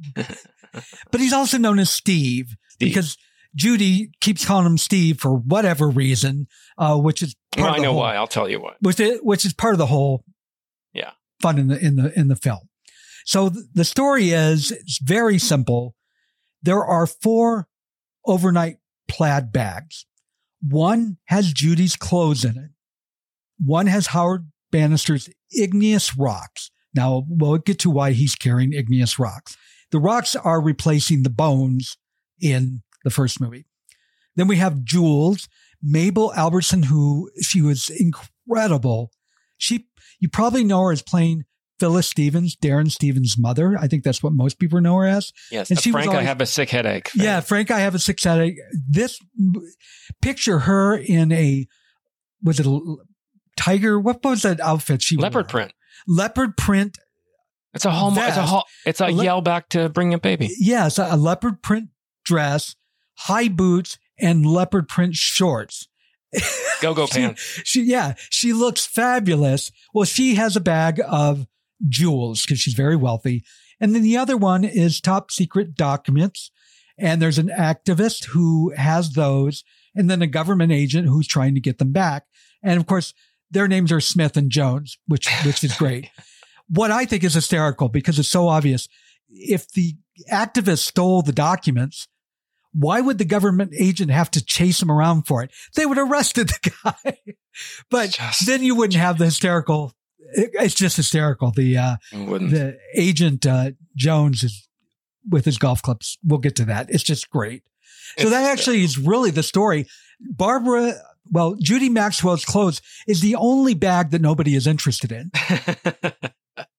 But he's also known as Steve, Steve. because Judy keeps calling him Steve for whatever reason, uh, which is part Well, of I the know whole, why. I'll tell you why. Which is, which is part of the whole Yeah. fun in the in the in the film. So th- the story is it's very simple. There are four overnight plaid bags. One has Judy's clothes in it. One has Howard Bannister's igneous rocks. Now we'll get to why he's carrying igneous rocks. The rocks are replacing the bones in the first movie. Then we have Jules, Mabel Albertson, who she was incredible. She, you probably know her as playing Phyllis Stevens, Darren Stevens' mother. I think that's what most people know her as. Yes. And uh, she was Frank, I always- have a sick headache. Yeah, Frank, I have a six headache. This picture her in a, was it a tiger? What was that outfit she Leopard wore? print. Leopard print. It's a hallmark. It's a Vest. hall. It's a Le- yell back to bring up baby. Yes, a leopard print dress, high boots, and leopard print shorts. Go go She- pants. She, yeah, she looks fabulous. Well, she has a bag of jewels because she's very wealthy. And then the other one is top secret documents. And there's an activist who has those, and then a government agent who's trying to get them back. And of course, their names are Smith and Jones, which, which is great. What I think is hysterical because it's so obvious. If the activist stole the documents, why would the government agent have to chase him around for it? They would have arrested the guy. But Just- then you wouldn't have the hysterical. it- It's just hysterical. The, uh, Wouldn't. the agent, uh, Jones is with his golf clubs. We'll get to that. It's just great. So It's that actually is really the story. Barbara, well, Judy Maxwell's clothes is the only bag that nobody is interested in.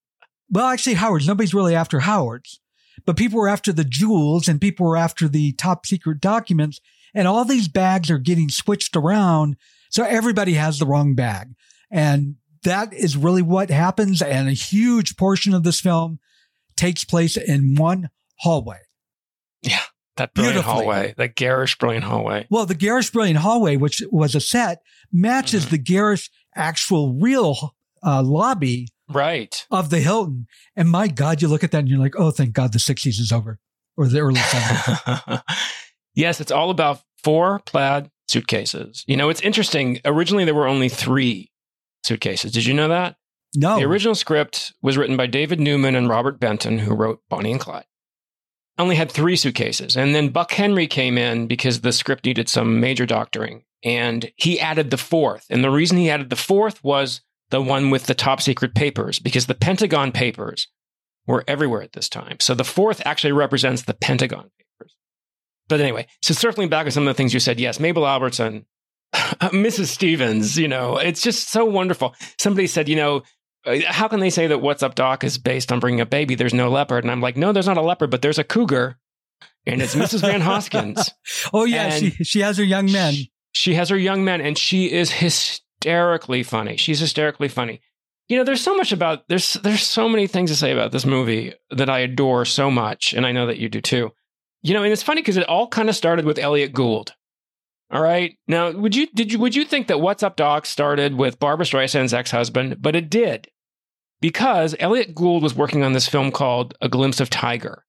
well, actually Howard's. Nobody's really after Howard's, but people were after the jewels and people were after the top secret documents, and all these bags are getting switched around. So everybody has the wrong bag. And that is really what happens. And a huge portion of this film takes place in one hallway. Yeah. That brilliant hallway, that garish, brilliant hallway. Well, the garish, brilliant hallway, which was a set, matches mm-hmm. the garish actual real uh, lobby right. of the Hilton. And my God, you look at that and you're like, oh, thank God the sixties is over, or the early seventies. Yes, it's all about four plaid suitcases. You know, it's interesting. Originally, there were only three suitcases. Did you know that? No. The original script was written by David Newman and Robert Benton, who wrote Bonnie and Clyde. Only had three suitcases. And then Buck Henry came in because the script needed some major doctoring. And he added the fourth. And the reason he added the fourth was the one with the top secret papers, because the Pentagon papers were everywhere at this time. So the fourth actually represents the Pentagon papers. But anyway, so circling back to some of the things you said, yes, Mabel Albertson, Missus Stevens, you know, it's just so wonderful. Somebody said, you know, how can they say that What's Up, Doc is based on Bringing Up Baby? There's no leopard. And I'm like, no, there's not a leopard, but there's a cougar. And it's Missus Van Hoskins. Oh, yeah. She, she has her young men. She, she has her young men, and she is hysterically funny. She's hysterically funny. You know, there's so much about, there's, there's so many things to say about this movie that I adore so much. And I know that you do too. You know, and it's funny because it all kind of started with Elliot Gould. All right. Now, would you did you would you think that What's Up, Doc started with Barbra Streisand's ex-husband? But it did, because Elliot Gould was working on this film called A Glimpse of Tiger,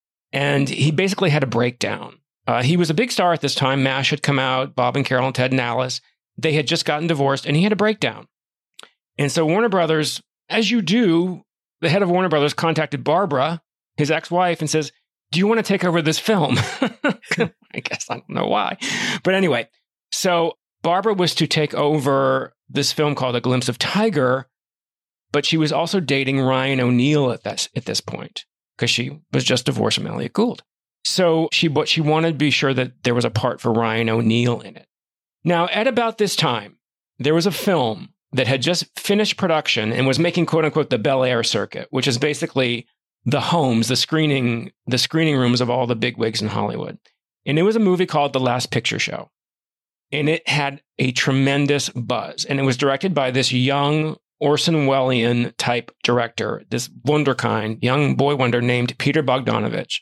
and he basically had a breakdown. Uh, he was a big star at this time. MASH had come out. Bob and Carol and Ted and Alice. They had just gotten divorced, and he had a breakdown. And so Warner Brothers, as you do, the head of Warner Brothers contacted Barbara, his ex-wife, and says, do you want to take over this film? I guess I don't know why. But anyway, so Barbara was to take over this film called A Glimpse of Tiger, but she was also dating Ryan O'Neal at this, at this point, because she was just divorced from Elliot Gould. So she, but she wanted to be sure that there was a part for Ryan O'Neal in it. Now, at about this time, there was a film that had just finished production and was making, quote unquote, the Bel Air circuit, which is basically the homes, the screening, the screening rooms of all the bigwigs in Hollywood. And it was a movie called The Last Picture Show. And it had a tremendous buzz. And it was directed by this young Orson Welles type director, this wunderkind, young boy wonder named Peter Bogdanovich.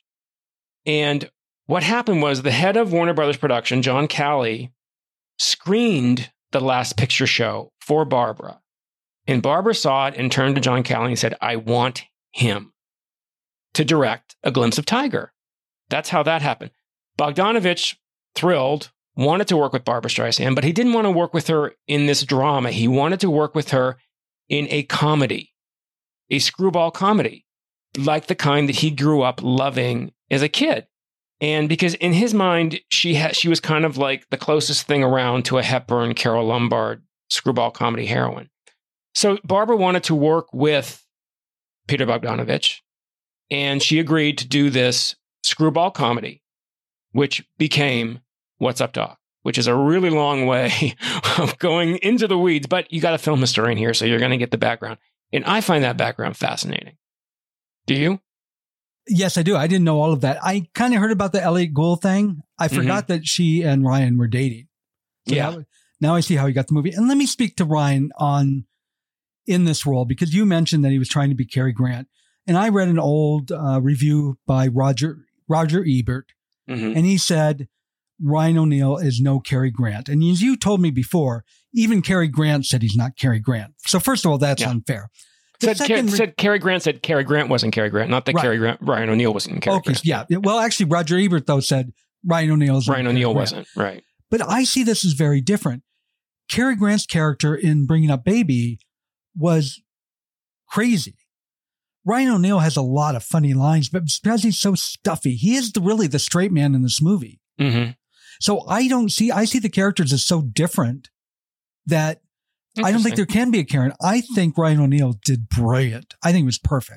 And what happened was the head of Warner Brothers Production, John Calley, screened The Last Picture Show for Barbara. And Barbara saw it and turned to John Calley and said, I want him to direct A Glimpse of Tiger. That's how that happened. Bogdanovich, thrilled, wanted to work with Barbra Streisand, but he didn't want to work with her in this drama. He wanted to work with her in a comedy, a screwball comedy, like the kind that he grew up loving as a kid. And because in his mind, she ha- she was kind of like the closest thing around to a Hepburn, Carole Lombard screwball comedy heroine. So Barbara wanted to work with Peter Bogdanovich, and she agreed to do this screwball comedy, which became What's Up, Doc, which is a really long way of going into the weeds, but you got a film historian here, so you're going to get the background. And I find that background fascinating. Do you? Yes, I do. I didn't know all of that. I kind of heard about the Elliot Gould thing. I forgot mm-hmm. that she and Ryan were dating. So yeah. Now, now I see how he got the movie. And let me speak to Ryan on in this role, because you mentioned that he was trying to be Cary Grant. And I read an old uh, review by Roger Roger Ebert, mm-hmm. and he said Ryan O'Neal is no Cary Grant. And as you told me before, even Cary Grant said he's not Cary Grant. So first of all, that's yeah. unfair. Said, Car- re- said Cary Grant said Cary Grant wasn't Cary Grant, not that right. Cary Grant, Ryan O'Neal wasn't Cary okay, Grant. Yeah. Well, actually, Roger Ebert, though, said Ryan O'Neal Ryan O'Neal wasn't, right. But I see this as very different. Cary Grant's character in Bringing Up Baby was crazy. Ryan O'Neal has a lot of funny lines, but because he's so stuffy, he is the, really the straight man in this movie. Mm-hmm. So I don't see, I see the characters as so different that I don't think there can be a Karen. I think Ryan O'Neal did brilliant. I think it was perfect.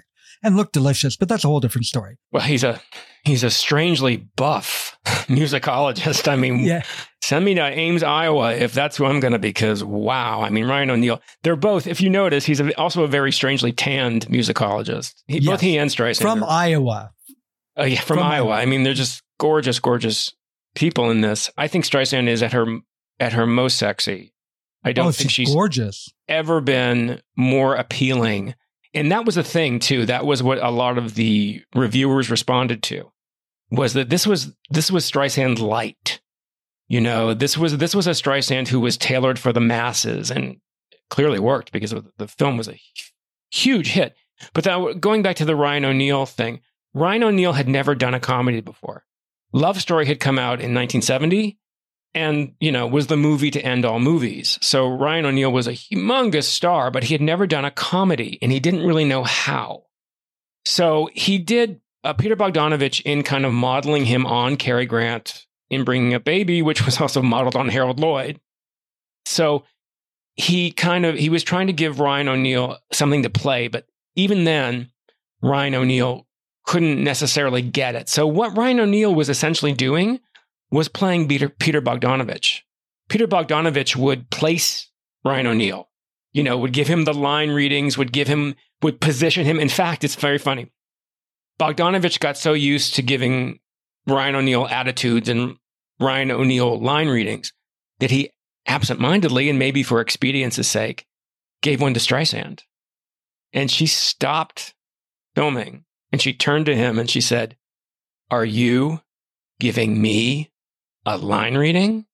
and look delicious, but that's a whole different story. Well, he's a he's a strangely buff musicologist. I mean, yeah. Send me to Ames, Iowa, if that's who I'm going to be, because wow, I mean, Ryan O'Neal, they're both, if you notice, he's a, also a very strangely tanned musicologist. He, yes. Both he and Streisand. From Iowa. Uh, yeah, from, from Iowa. Iowa. I mean, they're just gorgeous, gorgeous people in this. I think Streisand is at her at her most sexy. I don't oh, think she's, she's gorgeous. ever been more appealing. And that was the thing, too. That was what a lot of the reviewers responded to, was that this was this was Streisand light. You know, this was this was a Streisand who was tailored for the masses, and clearly worked because the film was a huge hit. But that, going back to the Ryan O'Neal thing, Ryan O'Neal had never done a comedy before. Love Story had come out in nineteen seventy and, you know, was the movie to end all movies. So Ryan O'Neal was a humongous star, but he had never done a comedy, and he didn't really know how. So he did uh, Peter Bogdanovich in kind of modeling him on Cary Grant in Bringing Up Baby, which was also modeled on Harold Lloyd. So he kind of, he was trying to give Ryan O'Neal something to play, but even then, Ryan O'Neal couldn't necessarily get it. So what Ryan O'Neal was essentially doing was playing Peter, Peter Bogdanovich. Peter Bogdanovich would place Ryan O'Neal, you know, would give him the line readings, would give him, would position him. In fact, it's very funny. Bogdanovich got so used to giving Ryan O'Neal attitudes and Ryan O'Neal line readings that he absentmindedly, and maybe for expedience's sake, gave one to Streisand. And she stopped filming and she turned to him and she said, "Are you giving me a line reading?"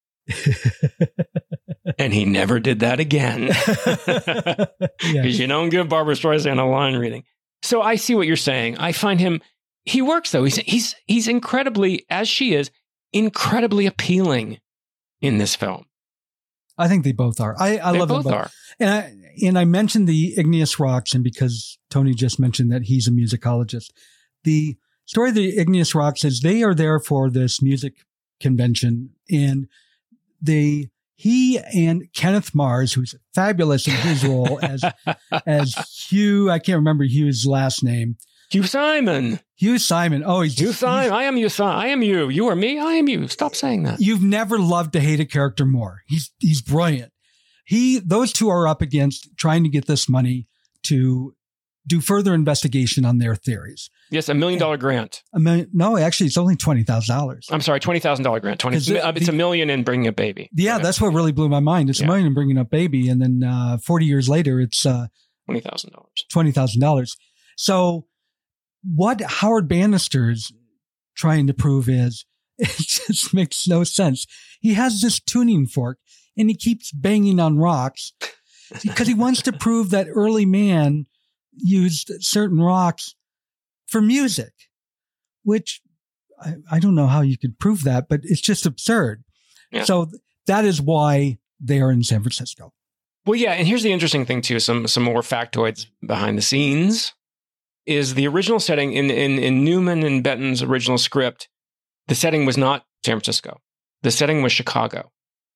And he never did that again. Because yeah. You don't give Barbra Streisand a line reading. So I see what you're saying. I find him, he works though. He's he's he's incredibly, as she is, incredibly appealing in this film. I think they both are. I, I they love both them both. Are. And I and I mentioned the Igneous Rocks, and because Tony just mentioned that he's a musicologist, the story of the Igneous Rocks is they are there for this music convention, and they he and Kenneth Mars, who's fabulous in his role as as Hugh, I can't remember Hugh's last name. Hugh Simon. Hugh Simon. Oh, he's Hugh Simon. I am you. I am you. You are me. I am you. Stop saying that. You've never loved to hate a character more. He's he's brilliant. He those two are up against trying to get this money to do further investigation on their theories. Yes, a million dollar grant. A million, no, actually, it's only twenty thousand dollars. I'm sorry, twenty thousand dollar grant. Twenty. The, it's a million in Bringing Up Baby. Yeah, okay. That's what really blew my mind. It's yeah. a million in Bringing Up Baby, and then uh, forty years later, it's uh, twenty thousand dollars. Twenty thousand dollars. So, what Howard Bannister's trying to prove is it just makes no sense. He has this tuning fork, and he keeps banging on rocks because he wants to prove that early man used certain rocks for music, which I, I don't know how you could prove that, but it's just absurd. Yeah. So th- that is why they are in San Francisco. Well, yeah. And here's the interesting thing too, some, some more factoids behind the scenes is the original setting in, in, in Newman and Benton's original script. The setting was not San Francisco. The setting was Chicago.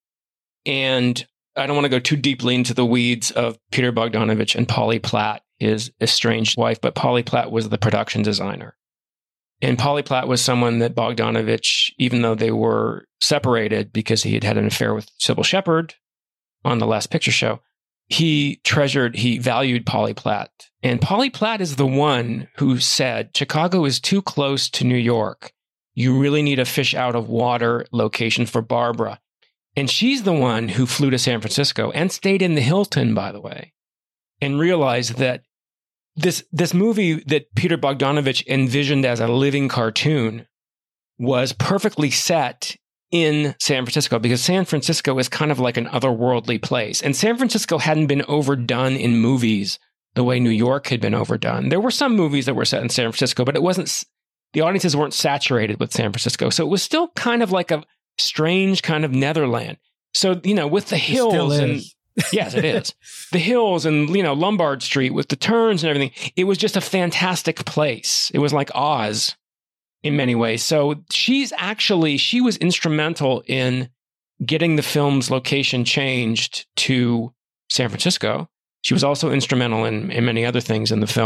And I don't want to go too deeply into the weeds of Peter Bogdanovich and Polly Platt, his estranged wife, but Polly Platt was the production designer. And Polly Platt was someone that Bogdanovich, even though they were separated because he had had an affair with Sybil Shepherd on the Last Picture Show, he treasured, he valued Polly Platt. And Polly Platt is the one who said, Chicago is too close to New York. You really need a fish out of water location for Barbara. And she's the one who flew to San Francisco and stayed in the Hilton, by the way, and realized that this this movie that Peter Bogdanovich envisioned as a living cartoon was perfectly set in San Francisco, because San Francisco is kind of like an otherworldly place. And San Francisco hadn't been overdone in movies the way New York had been overdone. There were some movies that were set in San Francisco, but it wasn't, the audiences weren't saturated with San Francisco. So it was still kind of like a strange kind of Netherland. So, you know, with the hills and yes, it is. The hills and, you know, Lombard Street with the turns and everything. It was just a fantastic place. It was like Oz in many ways. So she's actually, she was instrumental in getting the film's location changed to San Francisco. She was also instrumental in, in many other things in the film.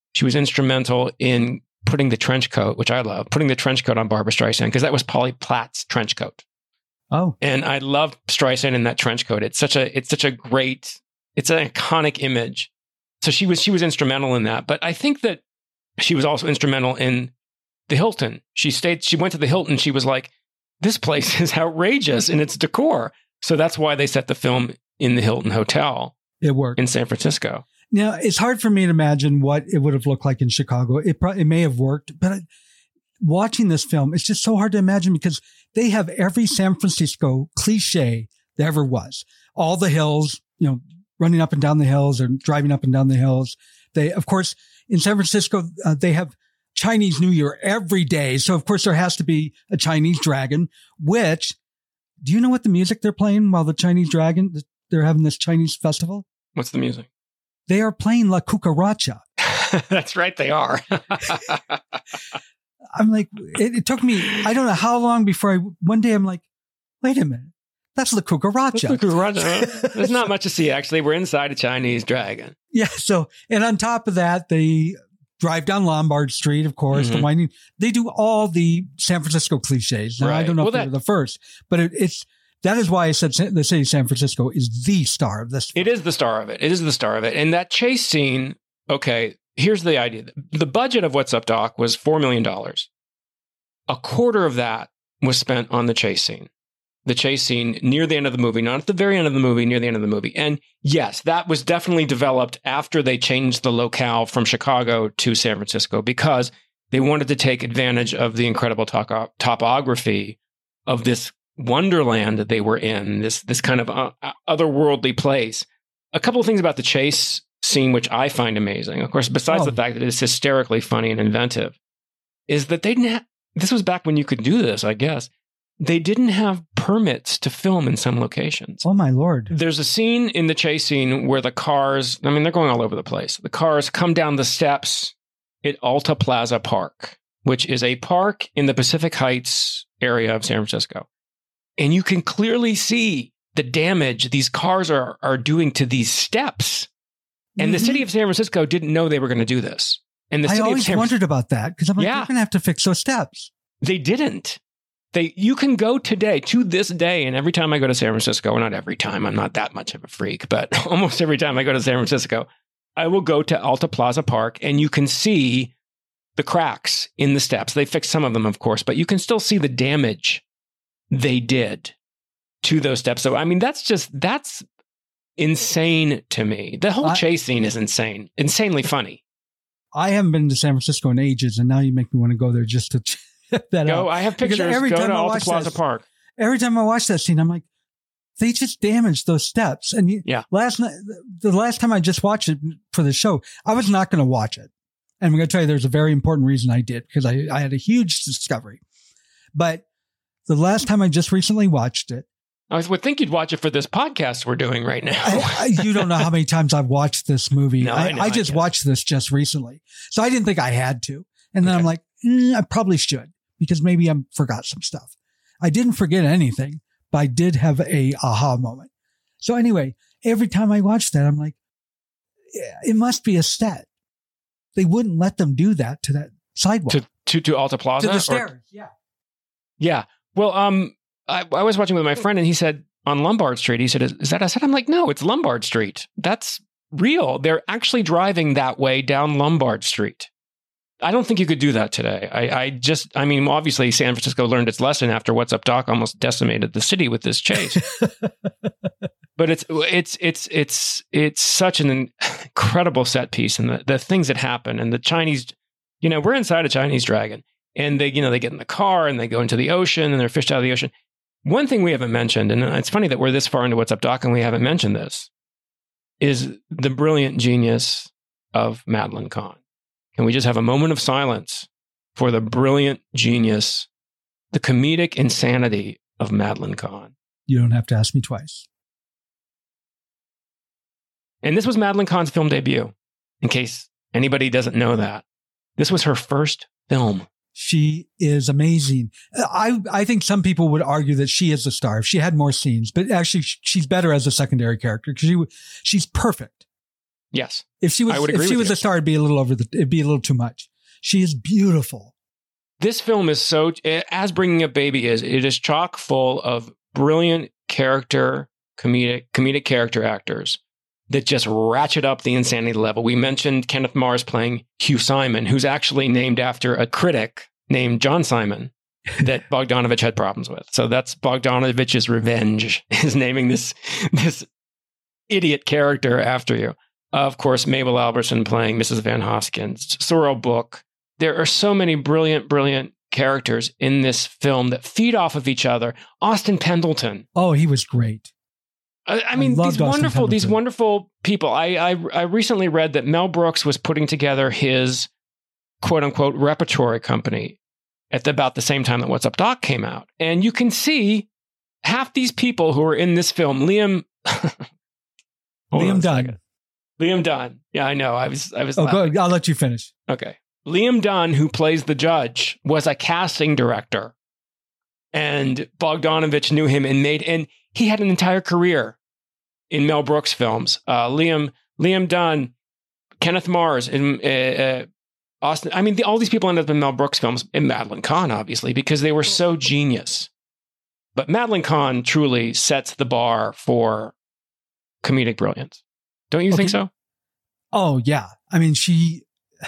She was instrumental in putting the trench coat, which I love, putting the trench coat on Barbara Streisand, because that was Polly Platt's trench coat. Oh. And I love Streisand in that trench coat. It's such a it's such a great, it's an iconic image. So she was she was instrumental in that. But I think that she was also instrumental in the Hilton. She stayed, she went to the Hilton. She was like, this place is outrageous in its decor. So that's why they set the film in the Hilton Hotel. It worked. In San Francisco. Now, it's hard for me to imagine what it would have looked like in Chicago. It, pro- it may have worked, but watching this film, it's just so hard to imagine because they have every San Francisco cliche there ever was. All the hills, you know, running up and down the hills or driving up and down the hills. They, of course, in San Francisco, uh, they have Chinese New Year every day. So, of course, there has to be a Chinese dragon, which, do you know what the music they're playing while the Chinese dragon, they're having this Chinese festival? What's the music? They are playing La Cucaracha. That's right, they are. I'm like, it, it took me, I don't know how long before I, one day I'm like, wait a minute. That's La Cucaracha. That's La Cucaracha. There's not much to see, actually. We're inside a Chinese dragon. Yeah. So, and on top of that, they drive down Lombard Street, of course, mm-hmm. the winding. They do all the San Francisco cliches. Now, right. I don't know well, if they're that, the first, but it, it's, that is why I said the city of San Francisco is the star of this film. It is the star of it. It is the star of it. And that chase scene, okay, here's the idea. The budget of What's Up, Doc was four million dollars. A quarter of that was spent on the chase scene. The chase scene near the end of the movie, not at the very end of the movie, near the end of the movie. And yes, that was definitely developed after they changed the locale from Chicago to San Francisco because they wanted to take advantage of the incredible top- topography of this wonderland that they were in, this this kind of uh, otherworldly place. A couple of things about the chase scene, which I find amazing, of course, besides oh. the fact that it's hysterically funny and inventive, is that they didn't have, this was back when you could do this, I guess. They didn't have permits to film in some locations. Oh, my Lord. There's a scene in the chase scene where the cars, I mean, they're going all over the place. The cars come down the steps at Alta Plaza Park, which is a park in the Pacific Heights area of San Francisco. And you can clearly see the damage these cars are, are doing to these steps. And mm-hmm. the city of San Francisco didn't know they were going to do this. And the I city always of San wondered about that because I'm like, yeah. they're going to have to fix those steps. They didn't. They, you can go today, to this day, and every time I go to San Francisco, or not every time, I'm not that much of a freak, but almost every time I go to San Francisco, I will go to Alta Plaza Park, and you can see the cracks in the steps. They fixed some of them, of course, but you can still see the damage they did to those steps. So, I mean, that's just, that's insane to me. The whole I, chase scene is insane, insanely funny. I haven't been to San Francisco in ages, and now you make me want to go there just to check that go, out. I have pictures. Every go time to I Alta Plaza that, Park. Every time I watch that scene, I'm like, they just damaged those steps. And you, yeah. last night, the last time I just watched it for the show, I was not going to watch it. And I'm going to tell you, there's a very important reason I did, because I, I had a huge discovery. But the last time I just recently watched it, I would think you'd watch it for this podcast we're doing right now. I, I, you don't know how many times I've watched this movie. No, I, I, know, I just I watched this just recently. So I didn't think I had to. And then okay. I'm like, mm, I probably should, because maybe I forgot some stuff. I didn't forget anything, but I did have a aha moment. So anyway, every time I watch that, I'm like, it must be a set. They wouldn't let them do that to that sidewalk. To, to, to Alta Plaza? To the stairs, or, yeah. Yeah. Well, um, I, I was watching with my friend and he said, on Lombard Street, he said, is, is that, I said, I'm like, no, it's Lombard Street. That's real. They're actually driving that way down Lombard Street. I don't think you could do that today. I, I just, I mean, obviously San Francisco learned its lesson after What's Up, Doc almost decimated the city with this chase. But it's, it's, it's, it's, it's such an incredible set piece, and the, the things that happen, and the Chinese, you know, we're inside a Chinese dragon, and they, you know, they get in the car and they go into the ocean and they're fished out of the ocean. One thing we haven't mentioned, and it's funny that we're this far into What's Up, Doc, and we haven't mentioned this, is the brilliant genius of Madeline Kahn. Can we just have a moment of silence for the brilliant genius, the comedic insanity of Madeline Kahn? You don't have to ask me twice. And this was Madeline Kahn's film debut, in case anybody doesn't know that. This was her first film. She is amazing. I I think some people would argue that she is the star if she had more scenes, but actually she's better as a secondary character because she she's perfect. Yes. If she was, I would if agree she with was you. a star, it'd be a little over the, it'd be a little too much. She is beautiful. This film is so, as Bringing Up Baby is, it is chock full of brilliant character, comedic, comedic character actors that just ratchet up the insanity level. We mentioned Kenneth Mars playing Hugh Simon, who's actually named after a critic named John Simon that Bogdanovich had problems with. So that's Bogdanovich's revenge, is naming this, this idiot character after you. Of course, Mabel Albertson playing Missus Van Hoskins, Sorrel Book. There are so many brilliant, brilliant characters in this film that feed off of each other. Austin Pendleton. Oh, he was great. I, I mean, I these wonderful, these wonderful people. I, I I recently read that Mel Brooks was putting together his quote unquote repertory company at the, about the same time that What's Up Doc came out. And you can see half these people who are in this film. Liam Liam Dunn. Liam Dunn. Yeah, I know. I was I was Oh, laughing. go, I'll let you finish. Okay. Liam Dunn, who plays the judge, was a casting director. And Bogdanovich knew him and made, and he had an entire career in Mel Brooks films. Uh, Liam Liam Dunn, Kenneth Mars, and uh, uh, Austin. I mean, the, all these people ended up in Mel Brooks films, and Madeline Kahn, obviously, because they were so genius. But Madeline Kahn truly sets the bar for comedic brilliance. Don't you Okay. think so? Oh, yeah. I mean, she,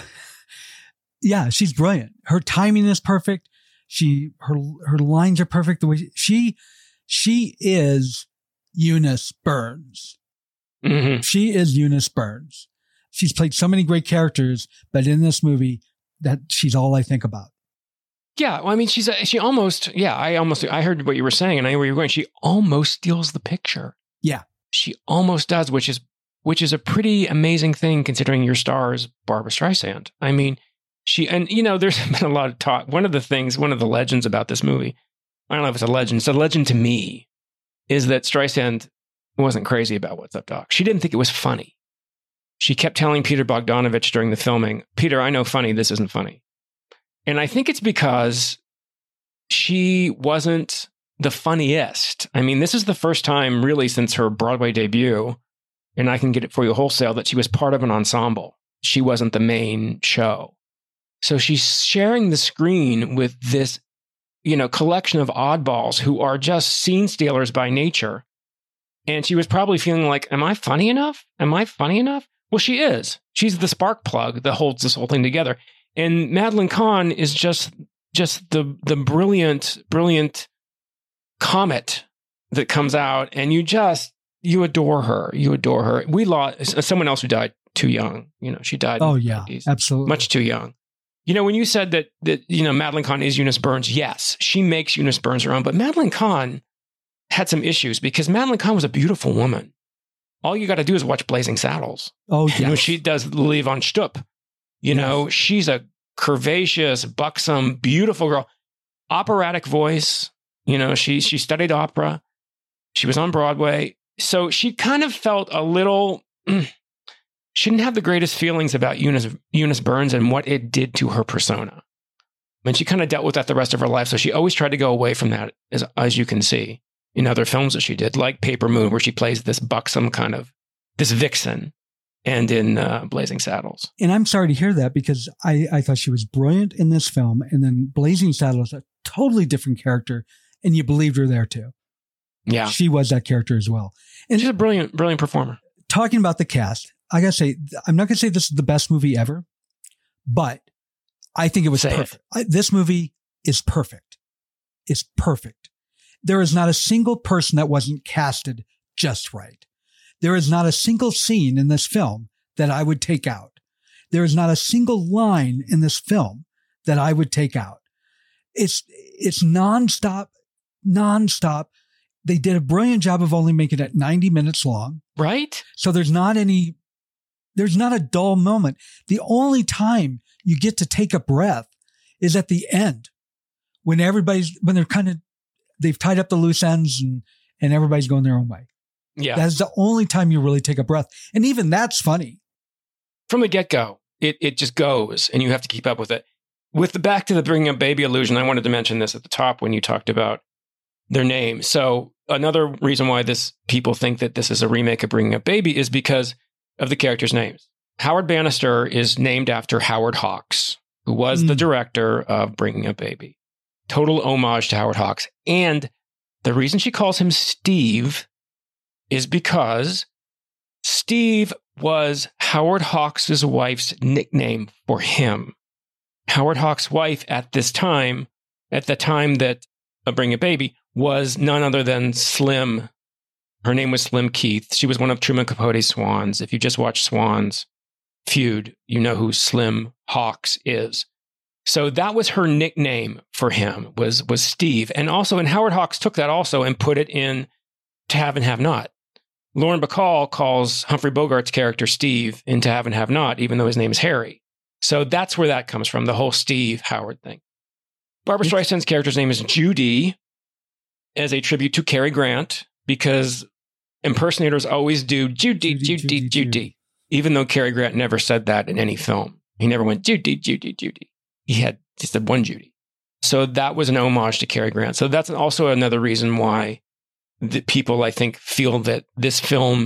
yeah, she's brilliant. Her timing is perfect. She, her, her lines are perfect. The way she, she, she is Eunice Burns. Mm-hmm. She is Eunice Burns. She's played so many great characters, but in this movie, that she's all I think about. Yeah, well, I mean, she's a, she almost. Yeah, I almost. I heard what you were saying, and I know where you're going. She almost steals the picture. Yeah, she almost does, which is which is a pretty amazing thing considering your star is Barbra Streisand. I mean, she and you know, there's been a lot of talk. One of the things, one of the legends about this movie, I don't know if it's a legend. It's a legend to me, is that Streisand wasn't crazy about What's Up, Doc. She didn't think it was funny. She kept telling Peter Bogdanovich during the filming, Peter, I know funny, this isn't funny. And I think it's because she wasn't the funniest. I mean, this is the first time really since her Broadway debut, and I can get it for you wholesale, that she was part of an ensemble. She wasn't the main show. So she's sharing the screen with this, you know, collection of oddballs who are just scene stealers by nature. And she was probably feeling like, am I funny enough? Am I funny enough? Well, she is. She's the spark plug that holds this whole thing together. And Madeline Kahn is just just the the brilliant, brilliant comet that comes out, and you just you adore her. You adore her. We lost someone else who died too young. You know, she died. Oh in the yeah, nineties, absolutely, much too young. You know, when you said that that you know Madeline Kahn is Eunice Burns, yes, she makes Eunice Burns her own. But Madeline Kahn had some issues because Madeline Kahn was a beautiful woman. All you got to do is watch Blazing Saddles. Oh yeah, yeah, she does Lili von Stupp. You know, she's a curvaceous, buxom, beautiful girl. Operatic voice. You know, she she studied opera. She was on Broadway. So she kind of felt a little... she didn't have the greatest feelings about Eunice, Eunice Burns and what it did to her persona. I mean, she kind of dealt with that the rest of her life. So she always tried to go away from that, as, as you can see in other films that she did, like Paper Moon, where she plays this buxom kind of, this vixen. And in uh, Blazing Saddles. And I'm sorry to hear that because I, I thought she was brilliant in this film. And then Blazing Saddles, a totally different character. And you believed her there too. Yeah. She was that character as well. And she's a brilliant, brilliant performer. Talking about the cast, I got to say, I'm not going to say this is the best movie ever, but I think it was say perfect. I, this movie is perfect. It's perfect. There is not a single person that wasn't casted just right. There is not a single scene in this film that I would take out. There is not a single line in this film that I would take out. It's, it's nonstop, nonstop. They did a brilliant job of only making it ninety minutes long. Right? So there's not any, there's not a dull moment. The only time you get to take a breath is at the end when everybody's, when they're kind of, they've tied up the loose ends and, and everybody's going their own way. Yeah. That's the only time you really take a breath. And even that's funny. From the get-go, it it just goes and you have to keep up with it. With the back to the Bringing Up Baby illusion, I wanted to mention this at the top when you talked about their name. So another reason why this people think that this is a remake of Bringing Up Baby is because of the characters' names. Howard Bannister is named after Howard Hawks, who was mm. the director of Bringing Up Baby. Total homage to Howard Hawks. And the reason she calls him Steve is because Steve was Howard Hawks' wife's nickname for him. Howard Hawks' wife at this time, at the time that uh, Bring a Baby, was none other than Slim. Her name was Slim Keith. She was one of Truman Capote's swans. If you just watch Swans Feud, you know who Slim Hawks is. So that was her nickname for him, was, was Steve. And also, and Howard Hawks took that also and put it in To Have and Have Not. Lauren Bacall calls Humphrey Bogart's character Steve in To Have and Have Not, even though his name is Harry. So that's where that comes from, the whole Steve Howard thing. Barbara Streisand's character's name is Judy, as a tribute to Cary Grant, because impersonators always do Judy, Judy, Judy, Judy, Judy, even though Cary Grant never said that in any film. He never went Judy, Judy, Judy. He had just the one Judy. So that was an homage to Cary Grant. So that's also another reason why the people, I think, feel that this film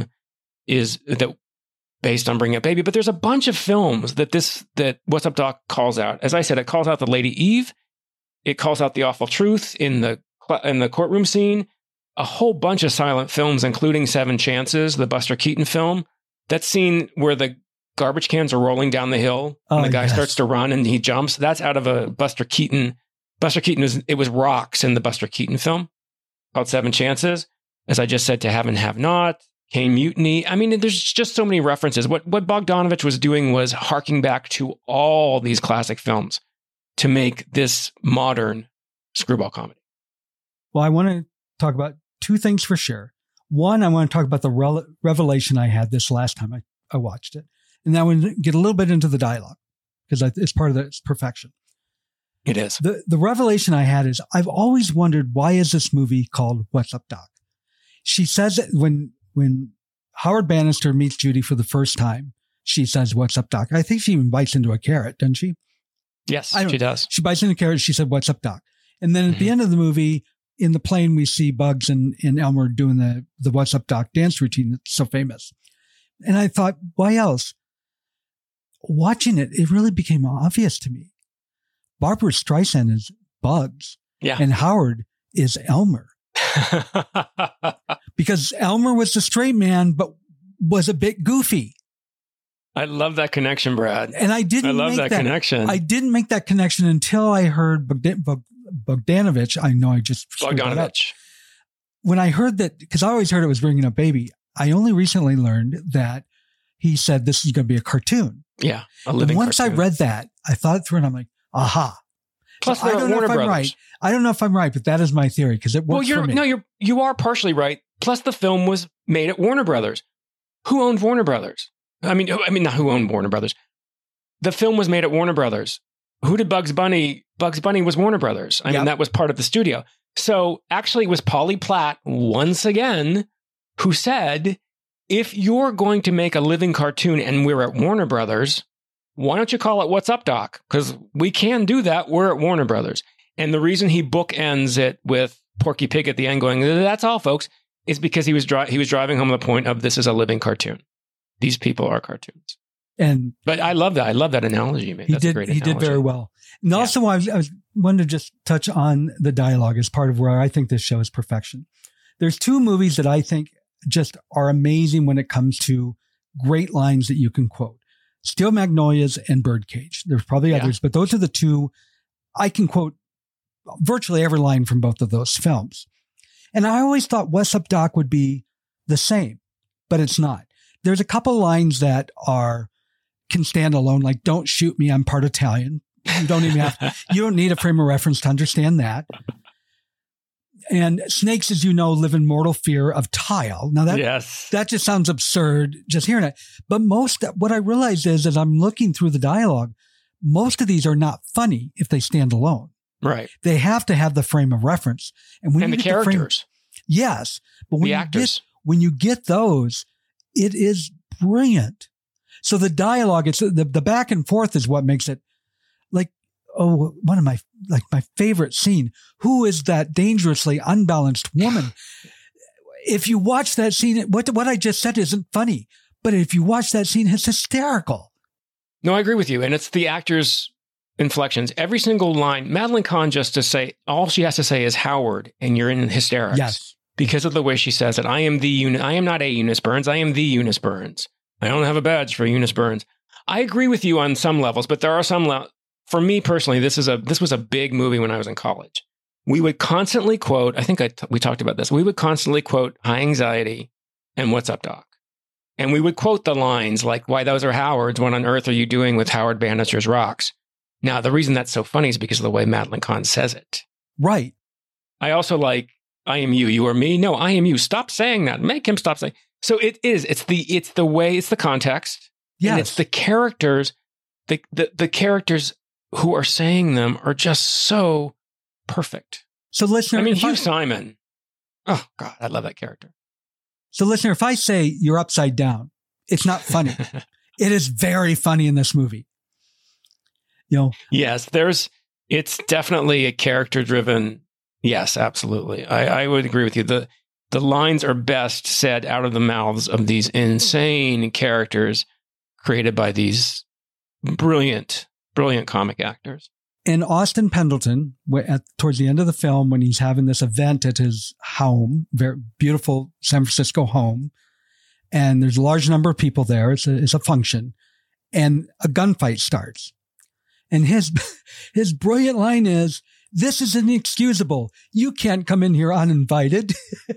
is that based on Bring Up Baby. But there's a bunch of films that this that What's Up Doc calls out. As I said, it calls out the Lady Eve. It calls out the awful truth in the in the courtroom scene. A whole bunch of silent films, including Seven Chances, the Buster Keaton film. That scene where the garbage cans are rolling down the hill and oh, the guy yes. starts to run and he jumps. That's out of a Buster Keaton. Buster Keaton was, it was rocks in the Buster Keaton film called Seven Chances. As I just said, To Have and Have Not, Caine Mutiny. I mean, there's just so many references. What, what Bogdanovich was doing was harking back to all these classic films to make this modern screwball comedy. Well, I want to talk about two things for sure. One, I want to talk about the re- revelation I had this last time I, I watched it. And then I want to get a little bit into the dialogue because it's part of the, its perfection. It is. The, the revelation I had is I've always wondered, why is this movie called What's Up, Doc? She says that when, when Howard Bannister meets Judy for the first time, she says, "What's up, Doc?" I think she even bites into a carrot, doesn't she? Yes, she does. She bites into a carrot. She said, "What's up, Doc?" And then at mm-hmm. the end of the movie, in the plane, we see Bugs and, and Elmer doing the, the What's Up, Doc dance routine that's so famous. And I thought, why else? Watching it, it really became obvious to me. Barbara Streisand is Bugs. Yeah. And Howard is Elmer. Because Elmer was the straight man, but was a bit goofy. I love that connection, Brad. And I didn't I love make that, that connection. I didn't make that connection until I heard Bogdan- Bog- Bogdanovich. I know I just Bogdanovich. When I heard that, because I always heard it was Bringing Up Baby, I only recently learned that he said this is going to be a cartoon. Yeah, a living and once cartoon. I read that, I thought it through and I'm like, aha. Plus, so I don't know Warner if I'm Brothers. right. I don't know if I'm right, but that is my theory because it works well, you're, for me. No, you're you are partially right. Plus, the film was made at Warner Brothers. Who owned Warner Brothers? I mean, I mean, not who owned Warner Brothers. The film was made at Warner Brothers. Who did Bugs Bunny? Bugs Bunny was Warner Brothers. I yep. mean, that was part of the studio. So actually, it was Polly Platt once again who said, if you're going to make a living cartoon and we're at Warner Brothers, why don't you call it What's Up, Doc? Because we can do that. We're at Warner Brothers. And the reason he bookends it with Porky Pig at the end going, that's all, folks, is because he was dri- he was driving home the point of this is a living cartoon. These people are cartoons. And but I love that. I love that analogy, man. He That's did. a great he analogy. did very well. And yeah. also, I was, I was wanted to just touch on the dialogue as part of where I think this show is perfection. There's two movies that I think just are amazing when it comes to great lines that you can quote: Steel Magnolias and Birdcage. There's probably yeah. others, but those are the two I can quote virtually every line from both of those films. And I always thought What's Up, Doc would be the same, but it's not. There's a couple lines that are can stand alone, like "Don't shoot me, I'm part Italian." You don't even have, you don't need a frame of reference to understand that. And snakes, as you know, live in mortal fear of tile. Now that, yes. that just sounds absurd just hearing it. But most, what I realized is, as I'm looking through the dialogue, most of these are not funny if they stand alone. Right. They have to have the frame of reference. And when and you the get the characters. Frame, yes. But when the you actors. Get, when you get those, it is brilliant. So the dialogue, it's the, the back and forth is what makes it like, oh, one of my, like my favorite scene. Who is that dangerously unbalanced woman? If you watch that scene, what, what I just said isn't funny, But if you watch that scene, it's hysterical. No, I agree with you. And it's the actor's inflections. Every single line, Madeline Kahn just to say, all she has to say is Howard, and you're in hysterics. Yes. Because of the way she says it. I am the Eunice. I am not a Eunice Burns. I am the Eunice Burns. I don't have a badge for Eunice Burns. I agree with you on some levels, but there are some levels. For me personally, this is a this was a big movie when I was in college. We would constantly quote, I think I t- we talked about this, we would constantly quote High Anxiety and What's Up, Doc? And we would quote the lines like, why, those are Howard's. What on earth are you doing with Howard Bannister's rocks? Now, the reason that's so funny is because of the way Madeline Kahn says it. Right. I also like, I am you, you are me. No, I am you. Stop saying that. Make him stop saying. So it is, it's the, it's the way, it's the context. Yes. And it's the characters, the, the, the characters who are saying them are just so perfect. So listener, I mean, if Hugh I, Simon. Oh God, I love that character. So listener, if I say you're upside down, it's not funny. It is very funny in this movie. You know. Yes, there's, it's definitely a character driven. Yes, absolutely. I, I would agree with you. The, the lines are best said out of the mouths of these insane characters created by these brilliant, brilliant comic actors. And Austin Pendleton, at, towards the end of the film, when he's having this event at his home, very beautiful San Francisco home, and there's a large number of people there. It's a, it's a function, and a gunfight starts. And his his brilliant line is, "This is inexcusable. You can't come in here uninvited."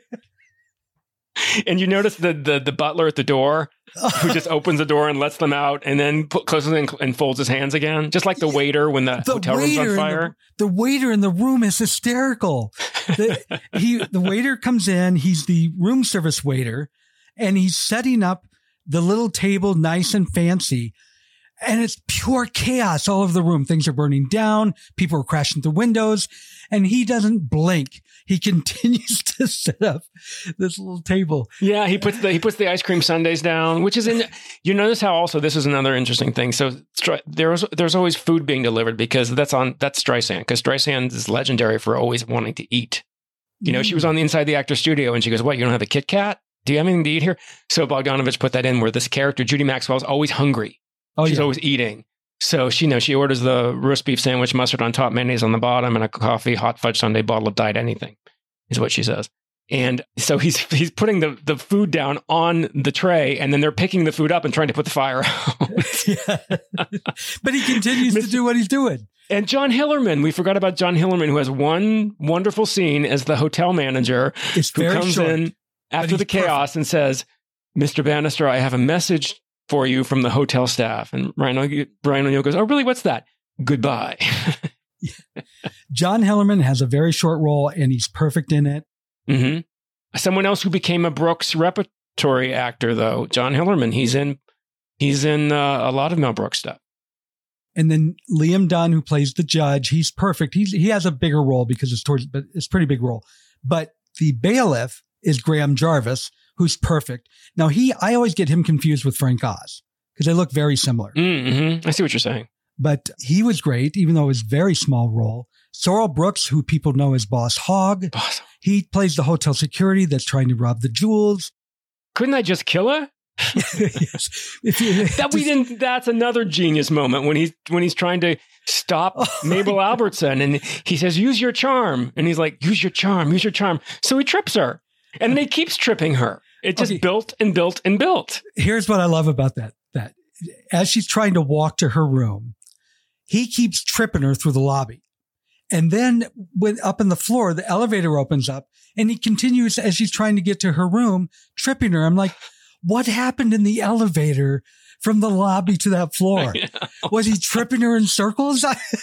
And you notice the, the the butler at the door who just opens the door and lets them out and then put, closes and, and folds his hands again, just like the waiter when the, the hotel room's on fire. The, the waiter in the room is hysterical. The, he, the waiter comes in. He's the room service waiter, and he's setting up the little table nice and fancy. And it's pure chaos all over the room. Things are burning down. People are crashing through windows. And he doesn't blink. He continues to set up this little table. Yeah, he puts the he puts the ice cream sundaes down, which is in. You notice how also this is another interesting thing. So there's there's always food being delivered because that's on that's Streisand, because Streisand is legendary for always wanting to eat. You know, mm. she was on the inside the actor's studio and she goes, "What? You don't have a Kit Kat? Do you have anything to eat here?" So Bogdanovich put that in where this character Judy Maxwell is always hungry. Oh, She's yeah. always eating. So she knows she orders the roast beef sandwich, mustard on top, mayonnaise on the bottom, and a coffee, hot fudge sundae, bottle of Diet Anything, is what she says. And so he's he's putting the, the food down on the tray, and then they're picking the food up and trying to put the fire out. Yeah. But he continues to do what he's doing. And John Hillerman, we forgot about John Hillerman, who has one wonderful scene as the hotel manager it's who very comes short, in after the chaos perfect. And says, "Mister Bannister, I have a message for you from the hotel staff." And Brian, Brian O'Neill goes, "Oh, really? What's that?" "Goodbye." John Hillerman has a very short role, and he's perfect in it. Mm-hmm. Someone else who became a Brooks repertory actor, though, John Hillerman. He's in he's in uh, a lot of Mel Brooks stuff. And then Liam Dunn, who plays the judge, he's perfect. He's he has a bigger role because it's towards, but it's a pretty big role. But the bailiff is Graham Jarvis, who's perfect. Now, he, I always get him confused with Frank Oz because they look very similar. Mm-hmm. I see what you're saying. But he was great, even though it was a very small role. Sorrel Brooks, who people know as Boss Hogg, Boss. He plays the hotel security that's trying to rob the jewels. Couldn't I just kill her? Yes. If you, that just, we didn't. That's another genius moment when he's when he's trying to stop oh, Mabel Albertson, and he says, "Use your charm," and he's like, "Use your charm, use your charm." So he trips her, and then he keeps tripping her. It just okay. built and built and built. Here's what I love about that: that as she's trying to walk to her room, he keeps tripping her through the lobby. And then when up in the floor, the elevator opens up and he continues as she's trying to get to her room, tripping her. I'm like, what happened in the elevator from the lobby to that floor? Was he tripping her in circles?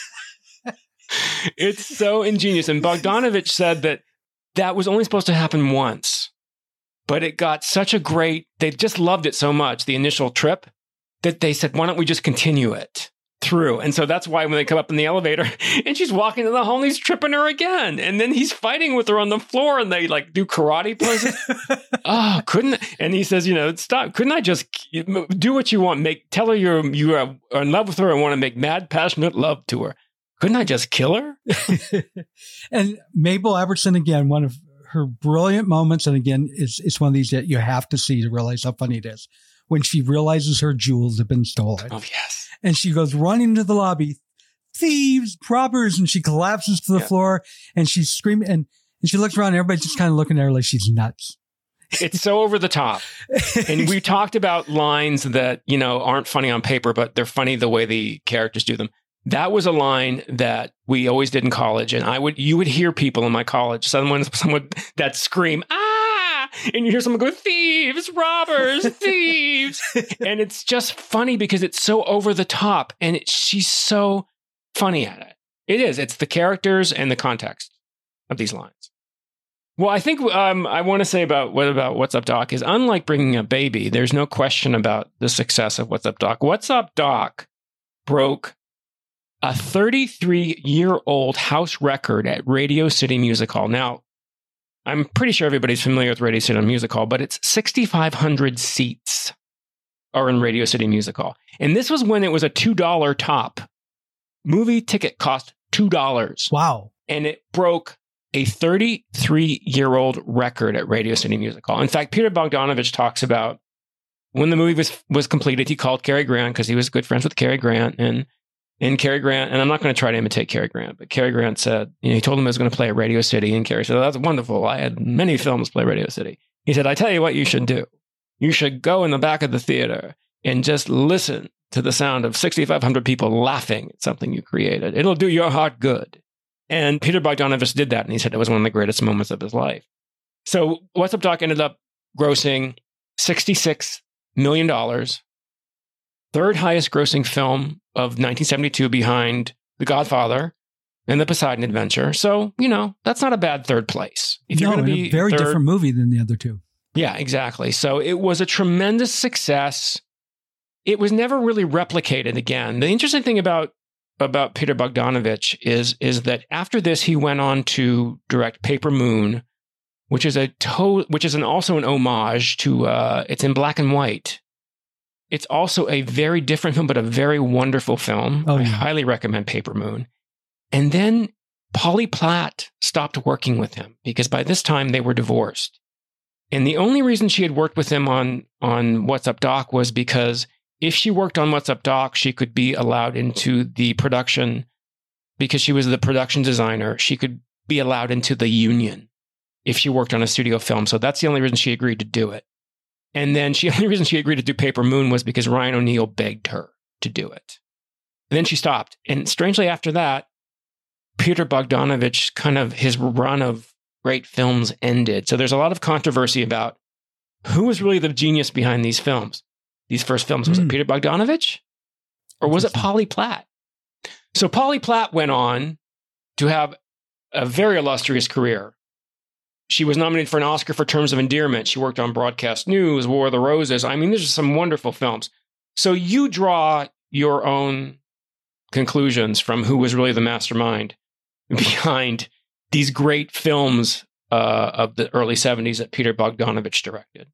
It's so ingenious. And Bogdanovich said that that was only supposed to happen once, but it got such a great, they just loved it so much, the initial trip, that they said, why don't we just continue it through? And so that's why when they come up in the elevator and she's walking to the hall and he's tripping her again. And then he's fighting with her on the floor and they like do karate poses. Oh, couldn't, and he says, you know, stop. Couldn't I just do what you want? Make, tell her you're, you are in love with her and want to make mad, passionate love to her. Couldn't I just kill her? And Mabel Albertson, again, one of her brilliant moments. And again, it's, it's one of these that you have to see to realize how funny it is. when she realizes her jewels have been stolen. Oh, yes. And she goes running to the lobby, thieves, robbers, and she collapses to the yeah. floor and she's screaming and, and she looks around and everybody's just kind of looking at her like she's nuts. It's so over the top. And we talked about lines that, you know, aren't funny on paper, but they're funny the way the characters do them. That was a line that we always did in college. And I would, you would hear people in my college, someone, someone that scream, ah, and you hear someone go, thieves, robbers, thieves. And it's just funny because it's so over the top and it, she's so funny at it. It is. It's the characters and the context of these lines. Well, I think um, I want to say about what about What's Up, Doc is unlike Bringing Up Baby, there's no question about the success of What's Up, Doc. What's Up, Doc broke a thirty-three-year-old house record at Radio City Music Hall. Now, I'm pretty sure everybody's familiar with Radio City Music Hall, but it's sixty-five hundred seats are in Radio City Music Hall. And this was when it was a two dollar top. Movie ticket cost two dollars. Wow. And it broke a thirty-three-year-old record at Radio City Music Hall. In fact, Peter Bogdanovich talks about when the movie was was completed, he called Cary Grant because he was good friends with Cary Grant. And, and Cary Grant, and I'm not going to try to imitate Cary Grant, but Cary Grant said, you know, he told him he was going to play at Radio City. And Cary said, oh, that's wonderful. I had many films play Radio City. He said, I tell you what you should do. You should go in the back of the theater and just listen to the sound of sixty-five hundred people laughing at something you created. It'll do your heart good. And Peter Bogdanovich did that, and he said it was one of the greatest moments of his life. So What's Up, Doc ended up grossing sixty-six million dollars, third highest grossing film of nineteen seventy-two behind The Godfather and The Poseidon Adventure. So, you know, that's not a bad third place. If you're no, going to be a very third, different movie than the other two. Yeah, exactly. So it was a tremendous success. It was never really replicated again. The interesting thing about about Peter Bogdanovich is, is that after this, he went on to direct Paper Moon, which is a to- which is an, also an homage to, uh, it's in black and white. It's also a very different film, but a very wonderful film. Oh, yeah. I highly recommend Paper Moon. And then Polly Platt stopped working with him because by this time they were divorced. And the only reason she had worked with him on, on What's Up, Doc was because if she worked on What's Up, Doc, she could be allowed into the production because she was the production designer. She could be allowed into the union if she worked on a studio film. So that's the only reason she agreed to do it. And then the only reason she agreed to do Paper Moon was because Ryan O'Neal begged her to do it. And then she stopped. And strangely after that, Peter Bogdanovich, kind of his run of great films ended. So there's a lot of controversy about who was really the genius behind these films. These first films, was mm. it Peter Bogdanovich or was it Polly Platt? So Polly Platt went on to have a very illustrious career. She was nominated for an Oscar for Terms of Endearment. She worked on Broadcast News, War of the Roses. I mean, these are some wonderful films. So you draw your own conclusions from who was really the mastermind behind these great films uh, of the early seventies that Peter Bogdanovich directed.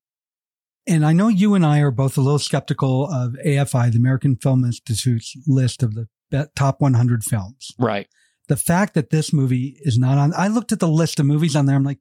And I know you and I are both a little skeptical of A F I, the American Film Institute's list of the top one hundred films. Right. The fact that this movie is not on, I looked at the list of movies on there. I'm like,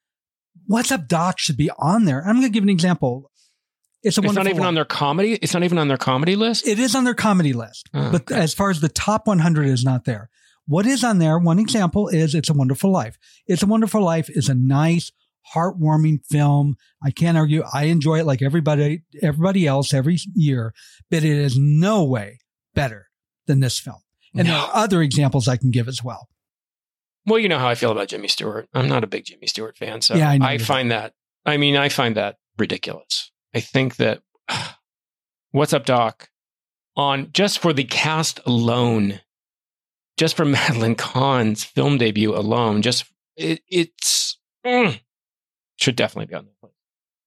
What's Up, Doc should be on there. I'm going to give an example. It's a It's wonderful not even life. on their comedy. It's not even on their comedy list. It is on their comedy list, oh, but okay. As far as the top one hundred is not there. What is on there? One example is It's a Wonderful Life. It's a Wonderful Life is a nice, heartwarming film. I can't argue. I enjoy it like everybody, everybody else every year, but it is no way better than this film. And no. There are other examples I can give as well. Well, you know how I feel about Jimmy Stewart. I'm not a big Jimmy Stewart fan, so yeah, I, I find that. I mean, I find that ridiculous. I think that uh, What's Up, Doc, on just for the cast alone, just for Madeline Kahn's film debut alone, just it, it's mm, should definitely be on the list.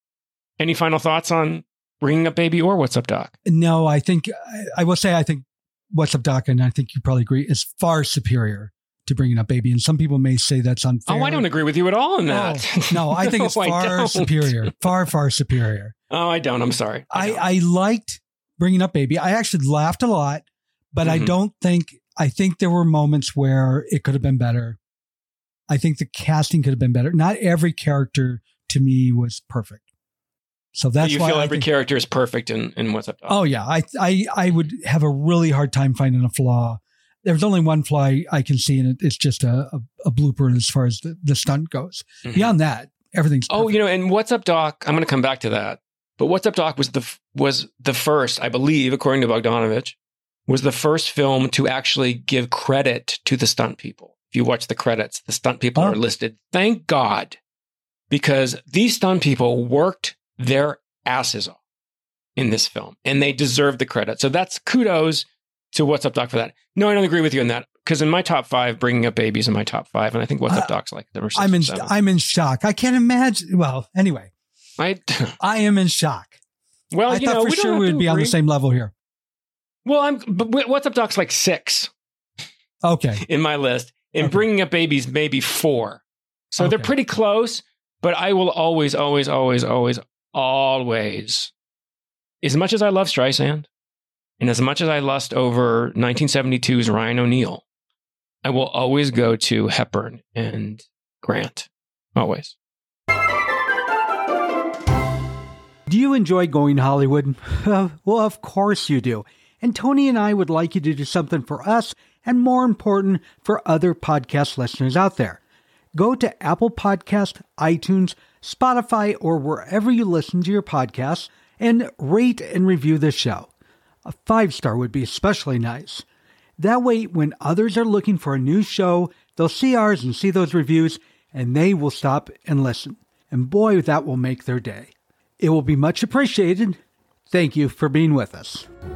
Any final thoughts on Bringing Up Baby or What's Up, Doc? No, I think I, I will say I think What's Up, Doc, and I think you probably agree, is far superior to Bringing Up Baby. And some people may say that's unfair. Oh, I don't agree with you at all on that. Oh, no, I think no, it's far superior. Far, far superior. Oh, I don't. I'm sorry. I, I, I liked Bringing Up Baby. I actually laughed a lot, but mm-hmm. I don't think, I think there were moments where it could have been better. I think the casting could have been better. Not every character to me was perfect. So that's you why feel I every think, character is perfect in, in What's Up, Doc? Oh yeah, I, I I would have a really hard time finding a flaw. There's only one flaw I can see, and it, it's just a, a, a blooper as far as the, the stunt goes. Mm-hmm. Beyond that, everything's perfect. Oh, you know, and What's Up, Doc? I'm going to come back to that. But What's Up, Doc was the was the first, I believe, according to Bogdanovich, was the first film to actually give credit to the stunt people. If you watch the credits, the stunt people oh. are listed. Thank God, because these stunt people worked their asses off in this film, and they deserve the credit. So that's kudos to What's Up, Doc for that. No, I don't agree with you on that, because in my top five, Bringing Up Babies in my top five, and I think What's uh, Up, Doc's like number six. I'm in, seven. I'm in shock. I can't imagine. Well, anyway, I, I am in shock. Well, I you thought know, for we sure we would be agree. on the same level here. Well, I'm, but What's Up, Doc's like six. Okay. In my list. And okay. Bringing Up Babies, maybe four. So okay. they're pretty close, but I will always, always, always, always, always, as much as I love Streisand, and as much as I lust over nineteen seventy-two's Ryan O'Neal, I will always go to Hepburn and Grant. Always. Do you enjoy going to Hollywood? Uh, well, of course you do. And Tony and I would like you to do something for us, and more important, for other podcast listeners out there. Go to Apple Podcast, iTunes, Spotify, or wherever you listen to your podcasts, and rate and review the show. A five-star would be especially nice. That way, when others are looking for a new show, they'll see ours and see those reviews, and they will stop and listen. And boy, that will make their day. It will be much appreciated. Thank you for being with us.